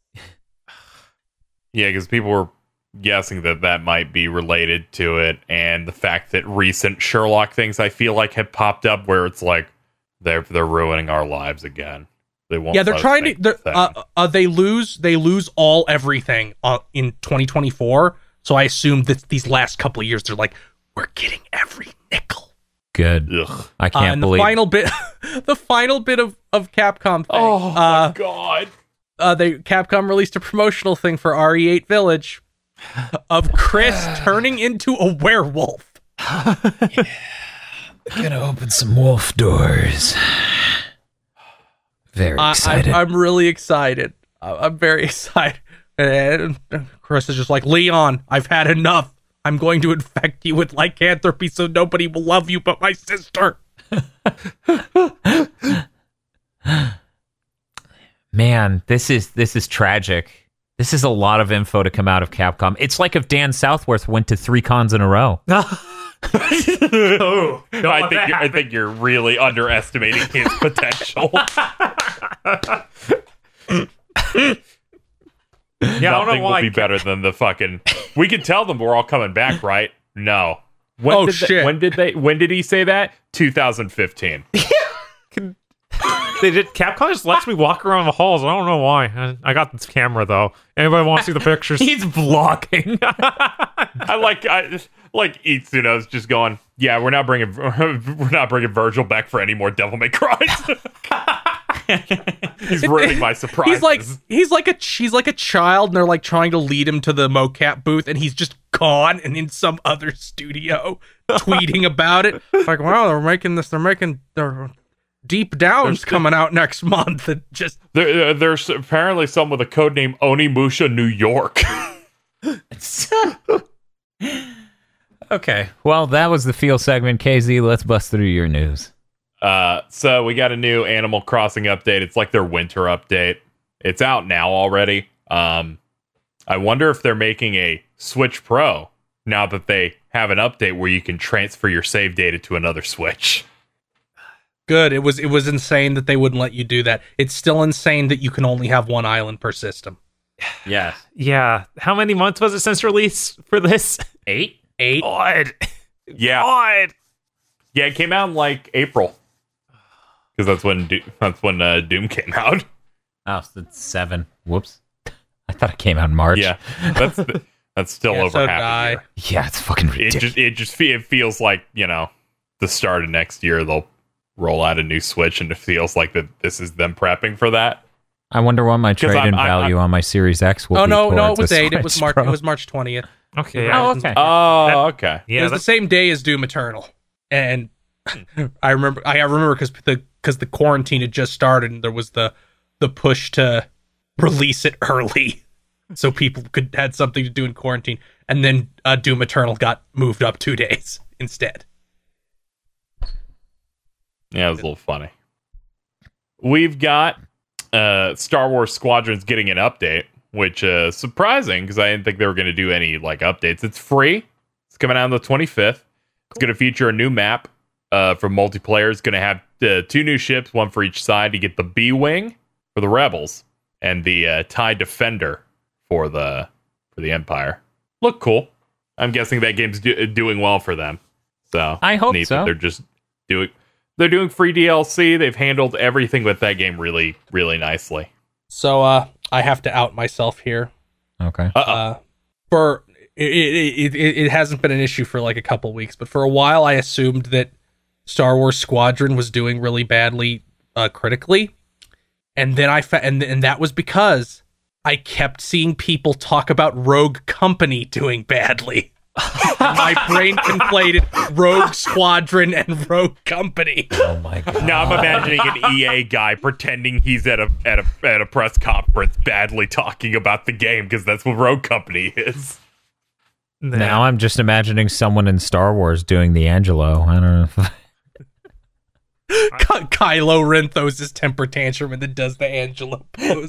Yeah, because people were guessing that that might be related to it, and the fact that recent Sherlock things I feel like have popped up where it's like they're they're ruining our lives again. They won't. Yeah, they're let us trying to. make They're, the thing. uh, uh, they lose. They lose all everything uh, in twenty twenty-four. So I assume that these last couple of years, they're like, we're getting every nickel. Good. Ugh. I Uh, can't and the believe. final bit, the final bit of of Capcom thing. Oh uh, my god! uh, they Capcom released a promotional thing for R E eight Village of Chris turning into a werewolf. Gonna open some wolf doors. Very I, excited. I, I'm really excited. I- I'm very excited. And Chris is just like, Leon, I've had enough. I'm going to infect you with lycanthropy so nobody will love you but my sister. Man, this is this is tragic. This is a lot of info to come out of Capcom. It's like if Dan Southworth went to three cons in a row. oh, I think you're, I think you're really underestimating his potential. Yeah, I don't Nothing know will why. be better than the fucking. We can tell them we're all coming back, right? No. When Oh, did they- shit. when did they? When did he say that? twenty fifteen. They did. Capcom just lets me walk around the halls. I don't know why. I, I got this camera though. Anybody want to see the pictures? He's vlogging. I like. I like Itsuno's just going. Yeah, we're not bringing. We're not bringing Virgil back for any more Devil May Cries. He's ruining my surprises. He's like he's like a he's like a child, and they're like trying to lead him to the mocap booth, and he's just gone and in some other studio tweeting about it. Like, wow, they're making this. They're making their Deep Down's There's- coming out next month, and just there, there's apparently some with a code name Onimusha New York. Okay. Well, that was the feel segment. K Z, let's bust through your news. Uh, so we got a new Animal Crossing update. It's like their winter update. It's out now already. Um, I wonder if they're making a Switch Pro now that they have an update where you can transfer your save data to another Switch. good. It was it was insane that they wouldn't let you do that. It's still insane that you can only have one island per system. Yes. Yeah. How many months was it since release for this? Eight? Eight. God. Yeah. God. Yeah, it came out in like April. Because that's when Do- that's when uh, Doom came out. Oh, so it's seven. Whoops. I thought it came out in March. Yeah, that's that's still Yeah, over so half did I. a year. Yeah, it's fucking It ridiculous. just it just fe- it feels like, you know, the start of next year they'll roll out a new Switch, and it feels like that this is them prepping for that. I wonder what my 'Cause trade-in I'm- I'm- value on my Series X will Oh be. no, no, it towards was a eight. It was Switch March. Pro. It was March twentieth. Okay. Yeah. Oh, okay. Oh, okay. it Yeah, was the that's, same day as Doom Eternal, and I remember. I remember because the because the quarantine had just started, and there was the the push to release it early, so people could had something to do in quarantine. And then uh, Doom Eternal got moved up two days instead. Yeah, it was a little funny. We've got uh, Star Wars Squadrons getting an update, which uh, is surprising because I didn't think they were going to do any like updates. It's free. It's coming out on the twenty-fifth. It's going to feature a new map uh, for multiplayer. It's going to have uh, two new ships, one for each side. You get the B-Wing for the Rebels and the uh, TIE Defender for the for the Empire. Look cool. I'm guessing that game's do- doing well for them. So I hope neat so. that they're just doing. They're doing free D L C. They've handled everything with that game really, really nicely. So uh, I have to out myself here. Okay. Uh-oh. Uh, for it, it, it, it hasn't been an issue for like a couple weeks, but for a while I assumed that Star Wars Squadron was doing really badly uh, critically, and then I fa- and and that was because I kept seeing people talk about Rogue Company doing badly. My brain conflated Rogue Squadron and Rogue Company. Oh my god. Now I'm imagining an E A guy pretending he's at a at a at a press conference, badly talking about the game because that's what Rogue Company is. Now I'm just imagining someone in Star Wars doing the Angelo. I don't know. If Ky- Kylo Ren throws his temper tantrum and then does the Angelo pose.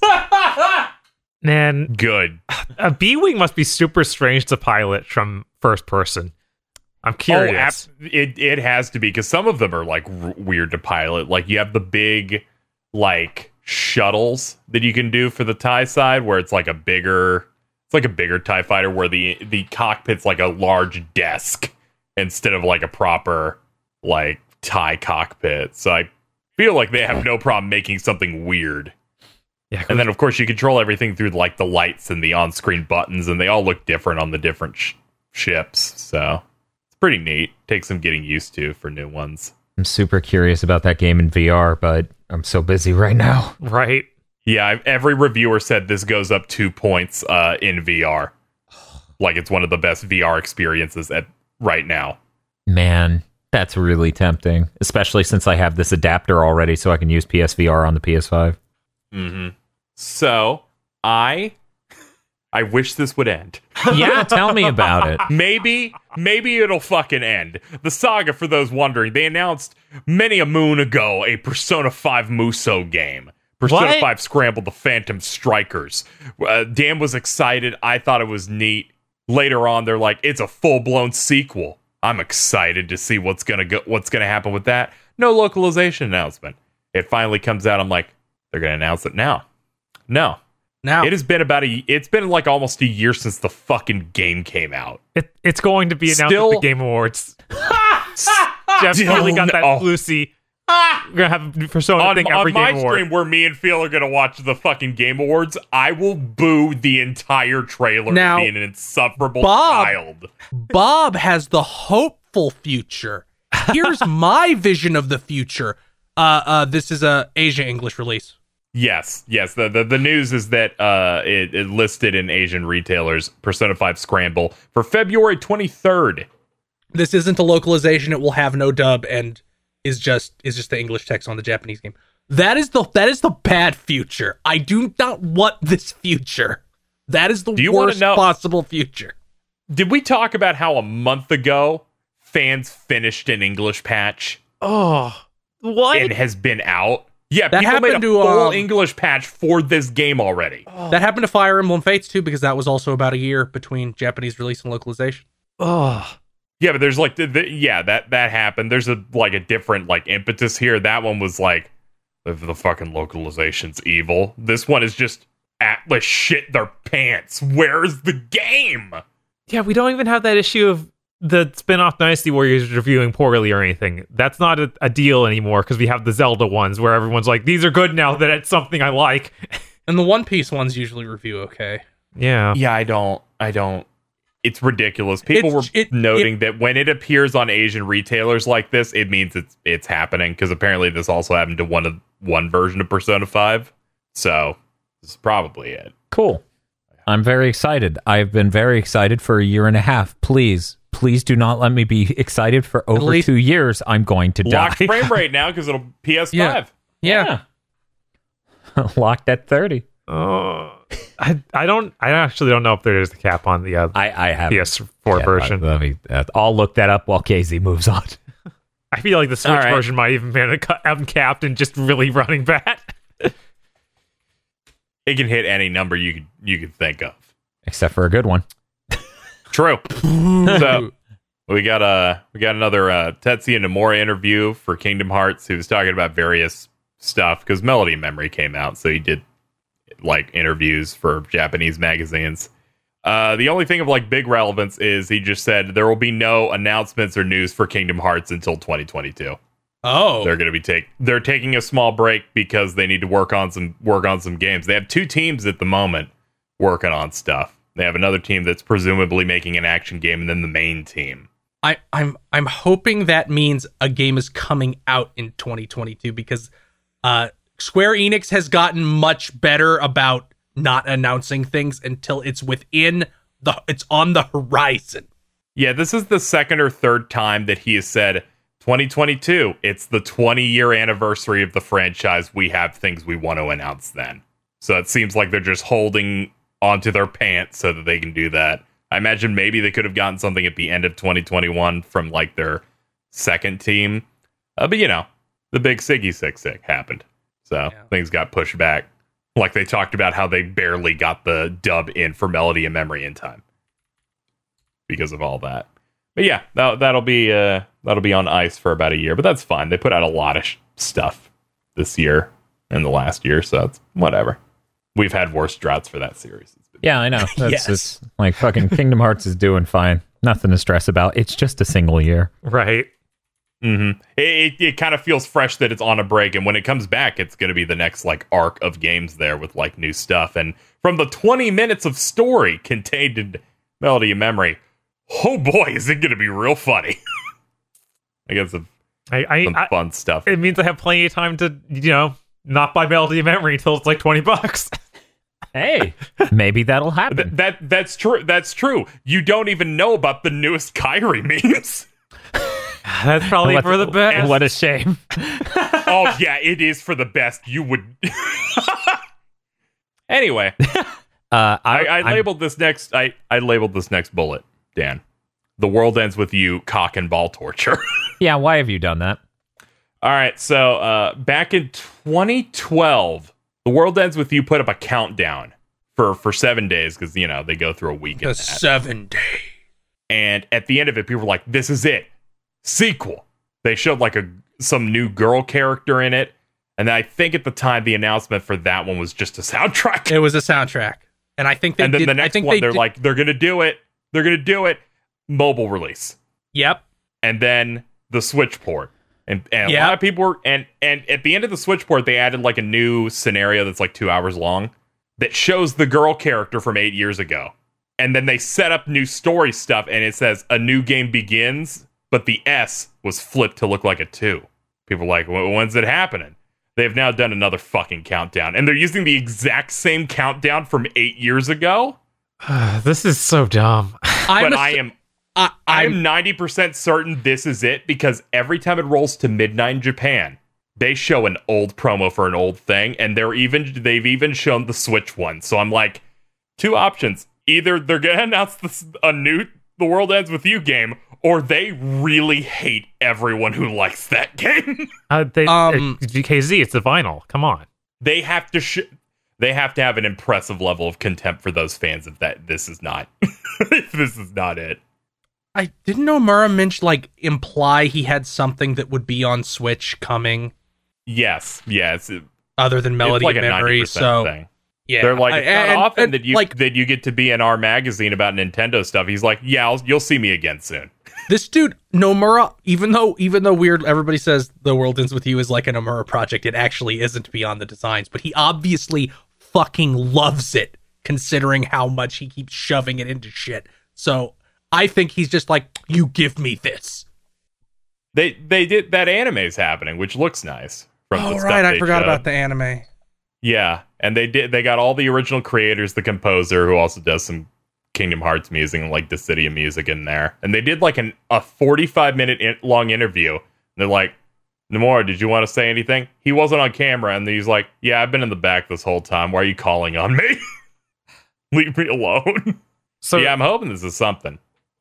Man, Good. a B-Wing must be super strange to pilot from first person. I'm curious. Oh, ap- it it has to be because some of them are like r- weird to pilot. Like you have the big like shuttles that you can do for the TIE side, where it's like a bigger, it's like a bigger TIE fighter where the the cockpit's like a large desk instead of like a proper like TIE cockpit. So I feel like they have no problem making something weird. Yeah, And then, of course, you control everything through like the lights and the on-screen buttons, and they all look different on the different sh- ships. So it's pretty neat. Takes some getting used to for new ones. I'm super curious about that game in V R, but I'm so busy right now. right. Yeah, I've, every reviewer said this goes up two points uh, in V R. Like it's one of the best V R experiences at right now. Man, that's really tempting, especially since I have this adapter already, so I can use P S V R on the P S five. Mm-hmm. So I, I wish this would end. Yeah, tell me about it. Maybe, maybe it'll fucking end. The saga, for those wondering, they announced many a moon ago a Persona five Musou game. Persona What? five Scramble, the Phantom Strikers. Uh, Dan was excited. I thought it was neat. Later on, they're like, it's a full-blown sequel. I'm excited to see what's gonna go, what's gonna happen with that. No localization announcement. It finally comes out. I'm like, they're gonna announce it now. No. Now, It has been about a, it's been like almost a year since the fucking game came out. It, it's going to be announced Still- at the Game Awards. Jeff Still really got that no- Lucy. We're gonna have Persona on, thing on every my Game Award. stream where me and Phil are going to watch the fucking Game Awards, I will boo the entire trailer Now, being an insufferable Bob- child. Bob has the hopeful future. Here's my vision of the future. Uh, uh, this is a Asia English release. Yes, yes. The, the, the news is that uh, it, it listed in Asian retailers Persona five Scramble for February twenty-third. This isn't a localization. It will have no dub and is just is just the English text on the Japanese game. That is the that is the bad future. I do not want this future. That is the Do you wanna worst know- possible future. Did we talk about how a month ago fans finished an English patch Oh, what? and has been out? Yeah, That people made a happened to, full um, English patch for this game already. That happened to Fire Emblem Fates too, because that was also about a year between Japanese release and localization. Oh, Yeah, but there's like the, the yeah that that happened. There's a like a different like impetus here. That one was like the, the fucking localization's evil. This one is just Atlas shit their pants. Where's the game? yeah. We don't even have that issue of the spin-off Dynasty Warriors is reviewing poorly or anything. That's not a, a deal anymore because we have the Zelda ones where everyone's like, these are good now that it's something I like. And the One Piece ones usually review okay. Yeah. Yeah, I don't. I don't. It's ridiculous. People It's- were it- noting it- that when it appears on Asian retailers like this, it means it's it's happening because apparently this also happened to one of one version of Persona five. So this is probably it. Cool. I'm very excited. I've been very excited for a year and a half. Please, please do not let me be excited for over least- two years. I'm going to Locked die. frame rate now because it'll P S five. Yeah. Yeah. Locked at thirty. Oh, I I don't I actually don't know if there is a cap on the uh, I, I have P S four yeah, version. Let me, uh, I'll look that up while K Z moves on. I feel like the Switch All right. version might even be uncapped and just really running bad. It can hit any number you could you could think of. Except for a good one. True. So we got a we got another uh, Tetsuya Nomura interview for Kingdom Hearts. He was talking about various stuff because Melody Memory came out, so he did like interviews for Japanese magazines. Uh, the only thing of like big relevance is he just said there will be no announcements or news for Kingdom Hearts until twenty twenty-two. Oh. They're going to be take they're taking a small break because they need to work on some work on some games. They have two teams at the moment working on stuff. They have another team that's presumably making an action game, and then the main team. I, I'm I'm hoping that means a game is coming out in twenty twenty-two because uh, Square Enix has gotten much better about not announcing things until it's within the it's on the horizon. Yeah, this is the second or third time that he has said twenty twenty-two. It's the twenty year anniversary of the franchise. We have things we want to announce then. So it seems like they're just holding onto their pants so that they can do that. I imagine maybe they could have gotten something at the end of twenty twenty-one from like their second team. Uh, but you know, the big Siggy Sick Sick happened. So Yeah. things got pushed back. Like they talked about how they barely got the dub in for Melody and Memory in time because of all that. But yeah, that, that'll be uh, that'll be on ice for about a year. But that's fine. They put out a lot of sh- stuff this year and the last year, so it's whatever. We've had worse droughts for that series. It's been- Yeah, I know. That's Yes. just like fucking Kingdom Hearts is doing fine. Nothing to stress about. It's just a single year. Right. Mm-hmm. It, it, it kind of feels fresh that it's on a break, and when it comes back, it's going to be the next like arc of games there with like new stuff. And from the twenty minutes of story contained in Melody and Memory, oh boy, is it going to be real funny! I guess some, I, I, some I fun stuff. it means I have plenty of time to, you know, not buy Melody of Memory until it's like twenty bucks. Hey, maybe that'll Th- happen. that that's true. That's true. You don't even know about the newest Kyrie memes. That's probably What- for the best. What a shame. Oh yeah, it is for the best. You would. Anyway, Uh, I, I, I I'm- labeled this next. I, I labeled this next bullet, Dan. The world ends with you cock and ball torture. Yeah, why have you done that? All right, so uh, back in twenty twelve, the world ends with you put up a countdown for for seven days because you know they go through a week. in The that. seven day. And at the end of it, people were like, "This is it, sequel." They showed like a some new girl character in it, and I think at the time the announcement for that one was just a soundtrack. It was a soundtrack, and I think they and then did. the I next think one, they they're did- like, they're gonna do it. They're gonna do it. Mobile release, "Yep, and then the Switch port. And, and a Yeah. lot of people were, and and at the end of the Switch port, they added like a new scenario that's like two hours long that shows the girl character from eight years ago. And then they set up new story stuff, and it says a new game begins, but the S was flipped to look like a two. People are like, "Wh- when's it happening?" They've now done another fucking countdown, and they're using the exact same countdown from eight years ago. This is so dumb. I'm But a- I am I, I'm I'm ninety percent certain this is it because every time it rolls to midnight in Japan, they show an old promo for an old thing, and they're even they've even shown the Switch one. So I'm like, two options: either they're gonna announce this a new The World Ends with You game, or they really hate everyone who likes that game. Uh, they, Um, uh, G K Z, it's the vinyl. Come on. They have to sh- they have to have an impressive level of contempt for those fans of that. This is not this is not it. I didn't know Mura Minch like imply he had something that would be on Switch coming Yes, yes, it- other than it's Melody like of a Memory. ninety percent So thing. Yeah, They're like, I- it's not and- often and, that you like that you get to be in our magazine about Nintendo stuff. He's like, yeah, I'll, you'll see me again soon. this dude Nomura. Even though even though weird, everybody says The World Ends With You is like a Nomura project. It actually isn't beyond the designs, but he obviously fucking loves it, considering how much he keeps shoving it into shit. So I think he's just like, you give me this. They they did that anime's happening, which looks nice. From Oh the stuff right, I they forgot showed. about the anime. Yeah, and they did. They got all the original creators, the composer who also does some Kingdom Hearts music and like Dissidia music in there, and they did like an a forty-five minute in, long interview. And they're like, Nomura, did you want to say anything? He wasn't on camera, and he's like, yeah, I've been in the back this whole time. Why are you calling on me? Leave me alone. So yeah, I'm hoping this is something.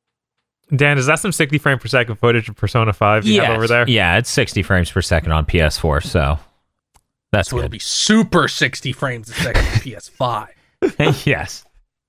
Dan, is that some sixty frame per second footage of Persona five you Yes. have over there? Yeah, it's sixty frames per second on P S four, so that's So it'll good. be super sixty frames a second on P S five. Yes.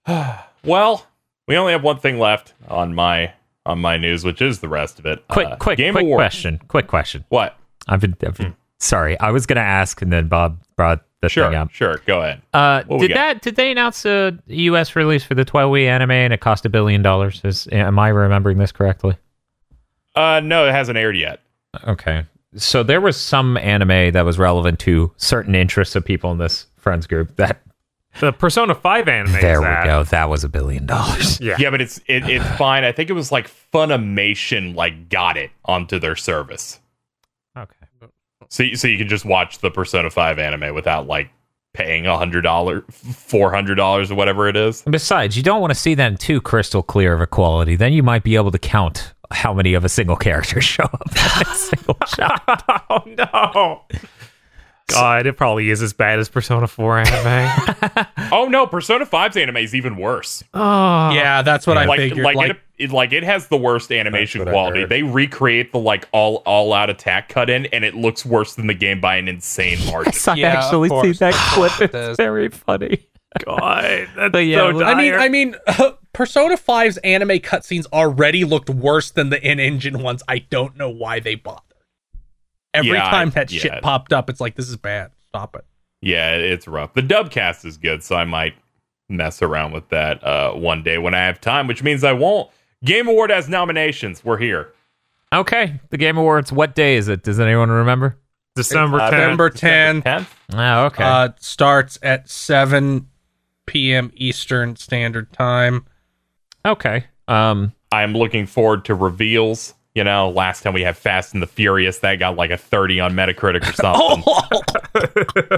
Well, we only have one thing left on my on my news, which is the rest of it. Quick, Uh, quick, Game quick Awards. question. Quick question. What? I've been, I've been sorry. I was going to ask, and then Bob brought the thing Sure, up. sure. Go ahead. Uh, What we did got? that? Did they announce a U S release for the twelve Wii anime, and it cost a billion dollars? Is am I remembering this correctly? Uh, no, it hasn't aired yet. Okay. So there was some anime that was relevant to certain interests of people in this friends group. That The Persona five anime. there is we that. go. That was a billion dollars. Yeah. Yeah, but it's it, it's fine. I think it was like Funimation like got it onto their service, Okay. so you- so you can just watch the Persona five anime without like paying a hundred dollars, four hundred dollars, or whatever it is. Besides, you don't want to see that in too crystal clear of a quality. Then you might be able to count how many of a single character show up in a single shot. Oh no. God, it probably is as bad as Persona four anime. Oh no, Persona five's anime is even worse. Oh. Yeah, that's what I like figured. like Like, it, it like it has the worst animation what I quality. heard. They recreate the like all all out attack cut in, and it looks worse than the game by an insane margin. I Yeah, of actually see course. that clip. It It's does. very funny. God. That's But yeah, so well, I mean, dire. I mean, Persona five's anime cutscenes already looked worse than the in-engine ones. I don't know why they bothered. Every Yeah, I- time that yeah. shit popped up, it's like, this is bad. Stop it. Yeah, it's rough. The dub cast is good, so I might mess around with that uh, one day when I have time, which means I won't. Game Award has nominations. We're here. Okay, the Game Awards. What day is it? Does anyone remember? December tenth. December tenth tenth. Oh, okay. uh, starts at seven p.m. Eastern Standard Time. okay. Um, I'm looking forward to reveals. You know, last time we had Fast and the Furious, that got like a thirty on Metacritic or something.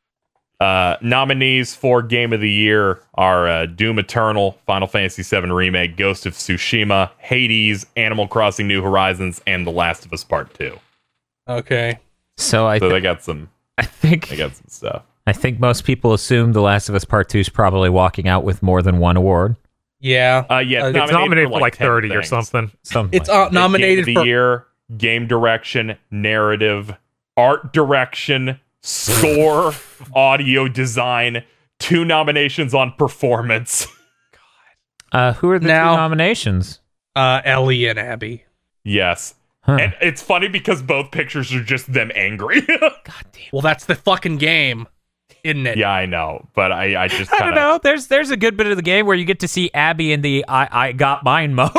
Uh, nominees for Game of the Year are uh, Doom Eternal, Final Fantasy seven Remake, Ghost of Tsushima, Hades, Animal Crossing New Horizons, and The Last of Us Part two. Okay. so I, So th- they got some, I think, they got some stuff. I think most people assume The Last of Us Part Two is probably walking out with more than one award. Yeah. Uh, yeah, Uh, it's, it's Nominated for like ten thirty or things. something. Something. It's like uh, nominated Game of the for Year, Game Direction, Narrative, Art Direction, Score, Audio Design. Two nominations on Performance. that. Uh, who are the Now- two nominations? uh, Ellie and Abby. Yes. Huh. And it's funny because both pictures are just them angry. God damn. Well, that's the fucking game, isn't it? Yeah, I know, but I, I just I kind don't of know. There's there's a good bit of the game where you get to see Abby in the I, I got mine mode.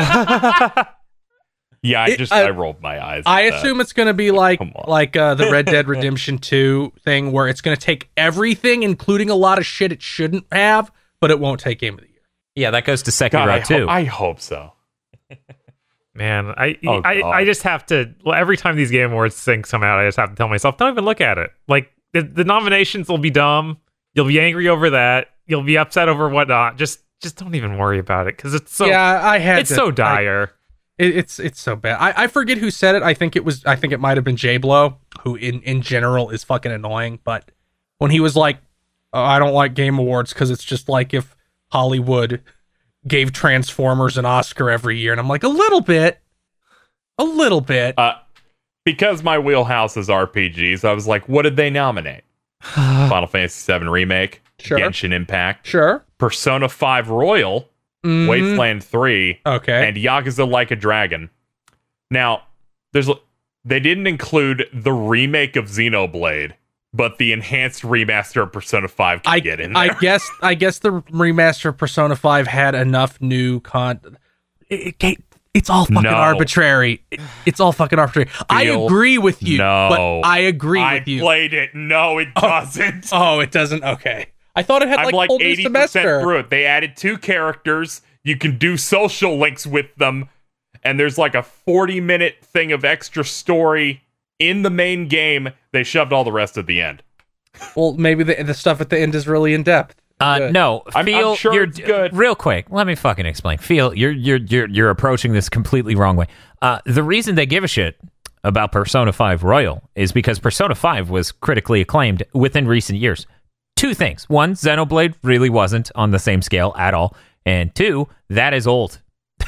yeah, I It- just I- I rolled my eyes. I at that. assume it's going to be like Come on. like uh, the Red Dead Redemption two thing, where it's going to take everything, including a lot of shit it shouldn't have, but it won't take Game of the Year. yeah, that goes to Sekiro God, I, too. ho- I hope so. Man, I, Oh, I God. I just have to. Well, every time these Game Awards things come out, I just have to tell myself, don't even look at it. Like the, the nominations will be dumb. You'll be angry over that. You'll be upset over whatnot. Just just don't even worry about it because it's so yeah, I had it's to- so I- dire. it, it's it's so bad. I, I forget who said it. I think it was. I think it might have been J Blow, who in in general is fucking annoying. But when he was like, oh, "I don't like Game Awards because it's just like if Hollywood gave Transformers an Oscar every year," and I'm like, a little bit, a little bit. Uh, because my wheelhouse is R P Gs, I was like, what did they nominate? Final Fantasy seven Remake, Sure. Genshin Impact, Sure. Persona five Royal, Mhm. Wasteland three, Okay. and Yakuza Like a Dragon. Now, there's they didn't include the remake of Xenoblade, but the enhanced remaster of Persona five can I get in there. I guess I guess the remaster of Persona five had enough new con. It, it, it's all fucking No. arbitrary. It, it's all fucking arbitrary. I Feel- agree with you. No. But I agree I with you. played it. No, it doesn't. Oh, it doesn't. Okay, I thought it had I'm like, like whole new eighty semester. percent through it. They added two characters. You can do social links with them. And there's like a forty minute thing of extra story in the main game. They shoved all the rest at the end. Well, maybe the the stuff at the end is really in depth. Uh, Good. no, I'm- I'm feel sure you're it's good. real quick. Let me fucking explain. Feel you're you're you're you're approaching this completely wrong way. Uh, the reason they give a shit about Persona five Royal is because Persona five was critically acclaimed within recent years. Two things: one, Xenoblade really wasn't on the same scale at all, and two, that is old.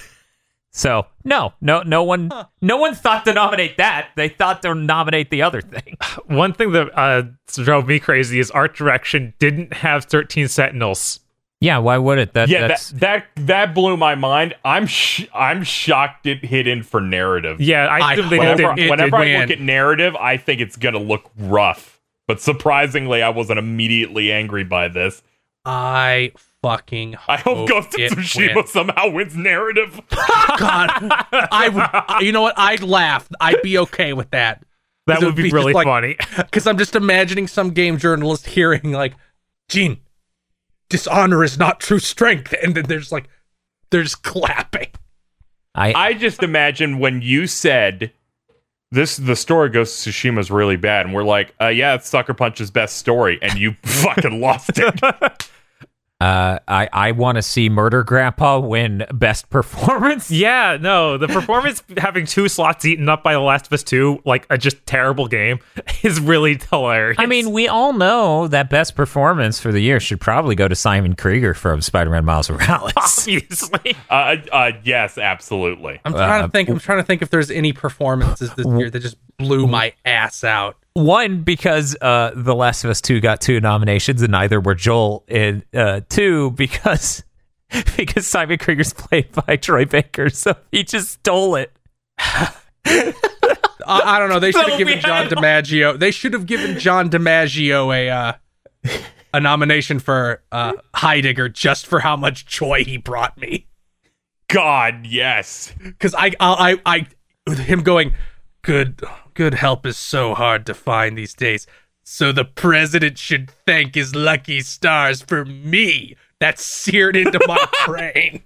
So no, no, no one, no one thought to nominate that. They thought to nominate the other thing. One thing that uh, drove me crazy is art direction didn't have thirteen Sentinels. Yeah, why would it? That Yeah, that's, that that that blew my mind. I'm sh- I'm shocked it hit in for narrative. Yeah, I, I think they hope did. Whenever, it whenever did I win. look at narrative, I think it's gonna look rough. But surprisingly, I wasn't immediately angry by this. I fucking. I hope Ghost of it Tsushima wins. somehow wins narrative. God, I would. You know what? I'd laugh. I'd be okay with that. That would be really funny. Because I'm just imagining some game journalist hearing like, "Gene, dishonor is not true strength," and then there's like, they're just clapping. I, I just imagine when you said this, the story Ghost of Tsushima is really bad, and we're like, uh, yeah, it's Sucker Punch's best story, and you fucking lost it. Uh, I, I want to see Murder Grandpa win Best Performance. Yeah, no, the performance having two slots eaten up by The Last of Us two, like a just terrible game, is really hilarious. I mean, we all know that Best Performance for the year should probably go to Simon Krieger from Spider-Man Miles Morales. obviously. uh, uh, yes, absolutely. I'm trying Uh, to think. I'm trying to think if there's any performances this year that just blew my ass out. One, because uh, The Last of Us two got two nominations and neither were Joel. And uh, two, because because Simon Krieger's played by Troy Baker, so he just stole it. I, I don't know. They should have So given we John had- DiMaggio. They should have given John DiMaggio a uh, a nomination for uh, Heidegger just for how much joy he brought me. God, yes. Because I, I, I, I, him going, good, good help is so hard to find these days. So the president should thank his lucky stars for me. That's seared into my brain.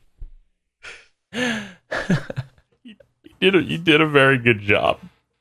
You did a, you did a very good job.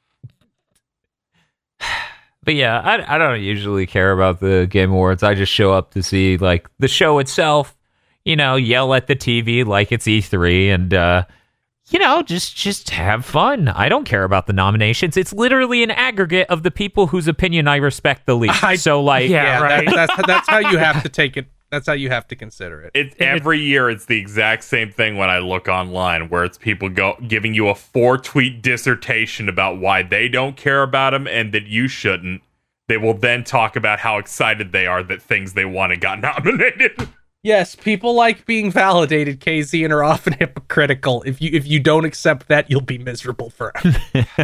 But yeah, I, I don't usually care about the Game Awards. I just show up to see like the show itself, you know, yell at the T V like it's E three and, uh, you know, just just have fun. I don't care about the nominations. It's literally an aggregate of the people whose opinion I respect the least. I- so like, Yeah, Yeah, right. that, that's that's how you have to take it. That's how you have to consider it. It's every year. It's the exact same thing when I look online, where it's people go giving you a four tweet dissertation about why they don't care about them and that you shouldn't. They will then talk about how excited they are that things they wanted got nominated. Yes, people like being validated, K Z, and are often hypocritical. If you if you don't accept that, you'll be miserable forever.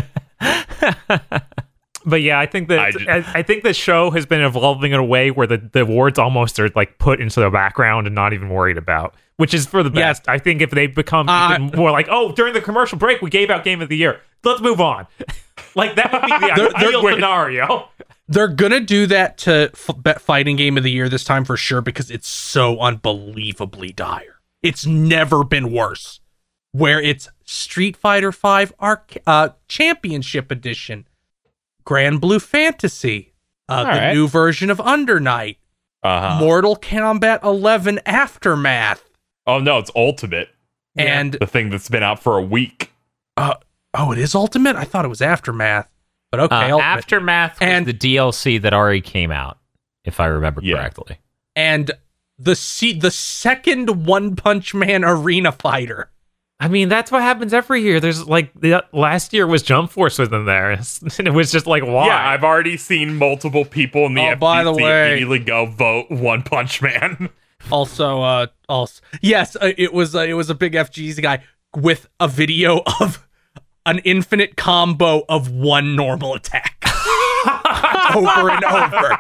But yeah, I think that I I, ju- I think the show has been evolving in a way where the, the awards almost are like put into the background and not even worried about, which is for the Yeah. best. I think if they become Uh, even more like, oh, during the commercial break, we gave out Game of the Year. Let's move on. Like that would be the They're- they're- ideal scenario. They're gonna do that to f- bet fighting game of the year this time for sure because it's so unbelievably dire. It's never been worse. Where it's Street Fighter five Arc- uh, Championship Edition, Grand Blue Fantasy, uh, the right. new version of Under Night, Uh-huh. Mortal Kombat eleven Aftermath, Oh no, it's Ultimate, and the thing that's been out for a week. uh, oh, it is Ultimate. I thought it was Aftermath, but okay, uh, Ultimate. Aftermath was And- the D L C that already came out, if I remember Yeah. correctly. and the se- the second One Punch Man Arena Fighter. I mean, that's what happens every year. There's like the last year was Jump Force was in there, and it was just like, why? Yeah, I've already seen multiple people in the Oh, F G C by the way- immediately go vote One Punch Man. Also, uh, also, yes, uh, it was uh, it was a big F G C guy with a video of an infinite combo of one normal attack. over and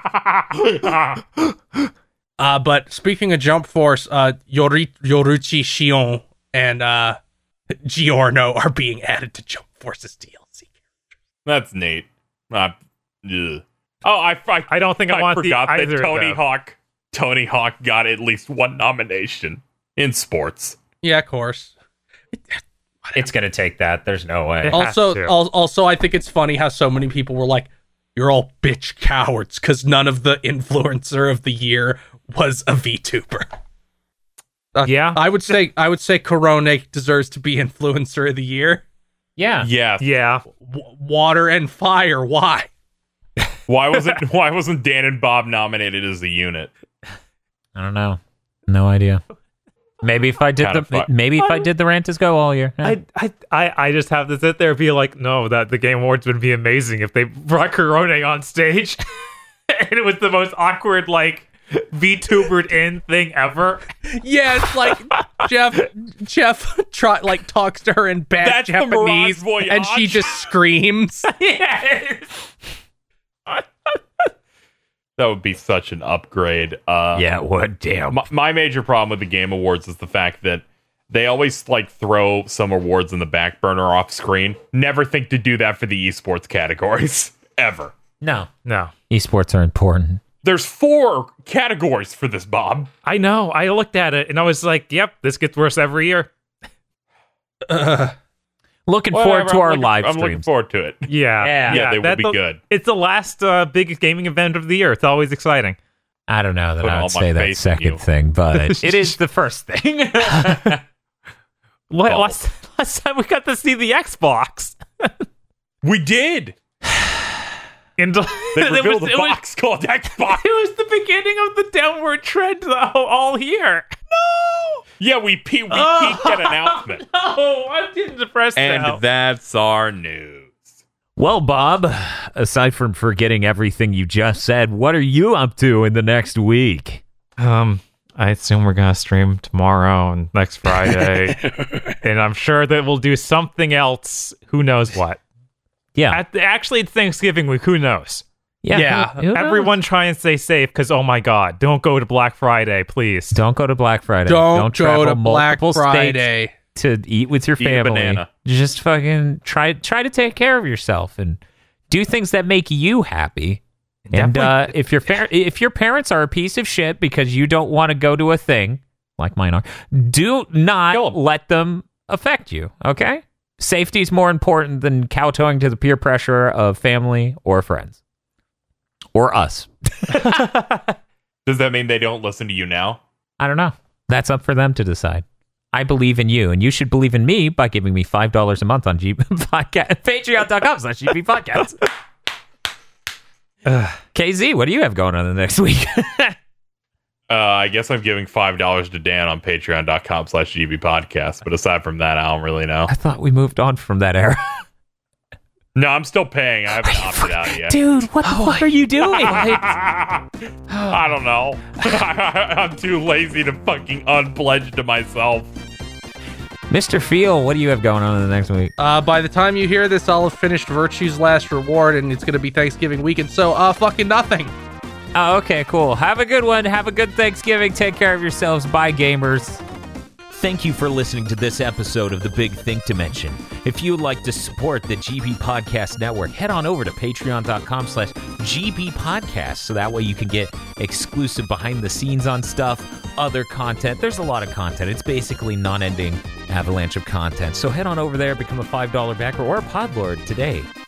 over. Uh, but speaking of Jump Force, uh, Yori- Yoruchi Shion and uh, Giorno are being added to Jump Force's D L C. That's neat. Uh, ugh. Oh, I, I, I don't think I, I want forgot the, that either Tony of them. Hawk Tony Hawk got at least one nomination in sports. Yeah, of course. It's gonna take that. There's no way. It has Also, to. al- also, I think it's funny how so many people were like, "You're all bitch cowards," because none of the influencer of the year was a VTuber. Uh, Yeah. I would say I would say Corona deserves to be influencer of the year. Yeah. Yeah. Yeah. W- water and fire. Why? Why wasn't Why wasn't Dan and Bob nominated as a unit? I don't know. No idea. Maybe if I did Kinda the fuck. maybe if I did the rant as go all year. Yeah. I, I I I just have to sit there and be like, no, that the Game Awards would be amazing if they brought Corona on stage, and it was the most awkward like VTubered in thing ever. Yeah, it's like Jeff Jeff try, like talks to her in bad That's the Mirage Japanese, Voyage. and she just screams. Yes. That would be such an upgrade. Uh, yeah, what damn. My, my major problem with the Game Awards is the fact that they always like throw some awards in the back burner off screen. Never think to do that for the esports categories ever. No. No. Esports are important. There's four categories for this, Bob. I know. I looked at it and I was like, yep, this gets worse every year. Uh, Looking Whatever, forward to I'm our looking- live I'm looking streams. forward to it. Yeah. Yeah. Yeah, they will that's be the- good. It's the last uh, big gaming event of the year. It's always exciting. I don't know that Put I all would my say that faith in you. second thing, but it is the first thing. What, Oh. last, last time we got to see the Xbox. We did. And They it revealed was- a it was- box called Xbox. It was the beginning of the downward trend, though, all year. Yeah, we pe- we Oh. peaked that announcement, Oh, I'm getting depressed and now. that's our news. Well, Bob, aside from forgetting everything you just said, what are you up to in the next week? Um, I assume we're gonna stream tomorrow and next Friday, and I'm sure that we'll do something else. Who knows what? Yeah. At the, actually, it's Thanksgiving week. Who knows? Yeah. Yeah. Who- who knows? Everyone try and stay safe, because oh my god, don't go to Black Friday, please. Don't go to Black Friday. don't travel go to Black multiple states Friday. to eat with your Eat a family. banana. Just fucking try try to take care of yourself and do things that make you happy. And uh, if your par- if your parents are a piece of shit because you don't want to go to a thing like mine are, do Kill not 'em. let them affect you. Okay, safety is more important than kowtowing to the peer pressure of family or friends or us. Does that mean they don't listen to you now? I don't know. That's up for them to decide. I believe in you, and you should believe in me by giving me five dollars a month on G podcast, patreon.com slash GP podcast. K Z, what do you have going on the next week? Uh, I guess I'm giving five dollars to Dan on patreon.com slash GB podcast. But aside from that, I don't really know. I thought we moved on from that era. No, I'm still paying. I haven't opted out yet. Dude, what the fuck are you doing? I don't know. I'm too lazy to fucking unpledge to myself. Mister Feel, what do you have going on in the next week? Uh, by the time you hear this, I'll have finished Virtue's Last Reward, and it's gonna be Thanksgiving weekend. So, uh, fucking nothing. Oh, okay, cool. Have a good one. Have a good Thanksgiving. Take care of yourselves. Bye, gamers. Thank you for listening to this episode of The Big Think Dimension. If you would like to support the G B Podcast Network, head on over to patreon.com slash GB Podcast so that way you can get exclusive behind-the-scenes on stuff, other content. There's a lot of content. It's basically non-ending avalanche of content. So head on over there, become a five dollar backer or a Podlord today.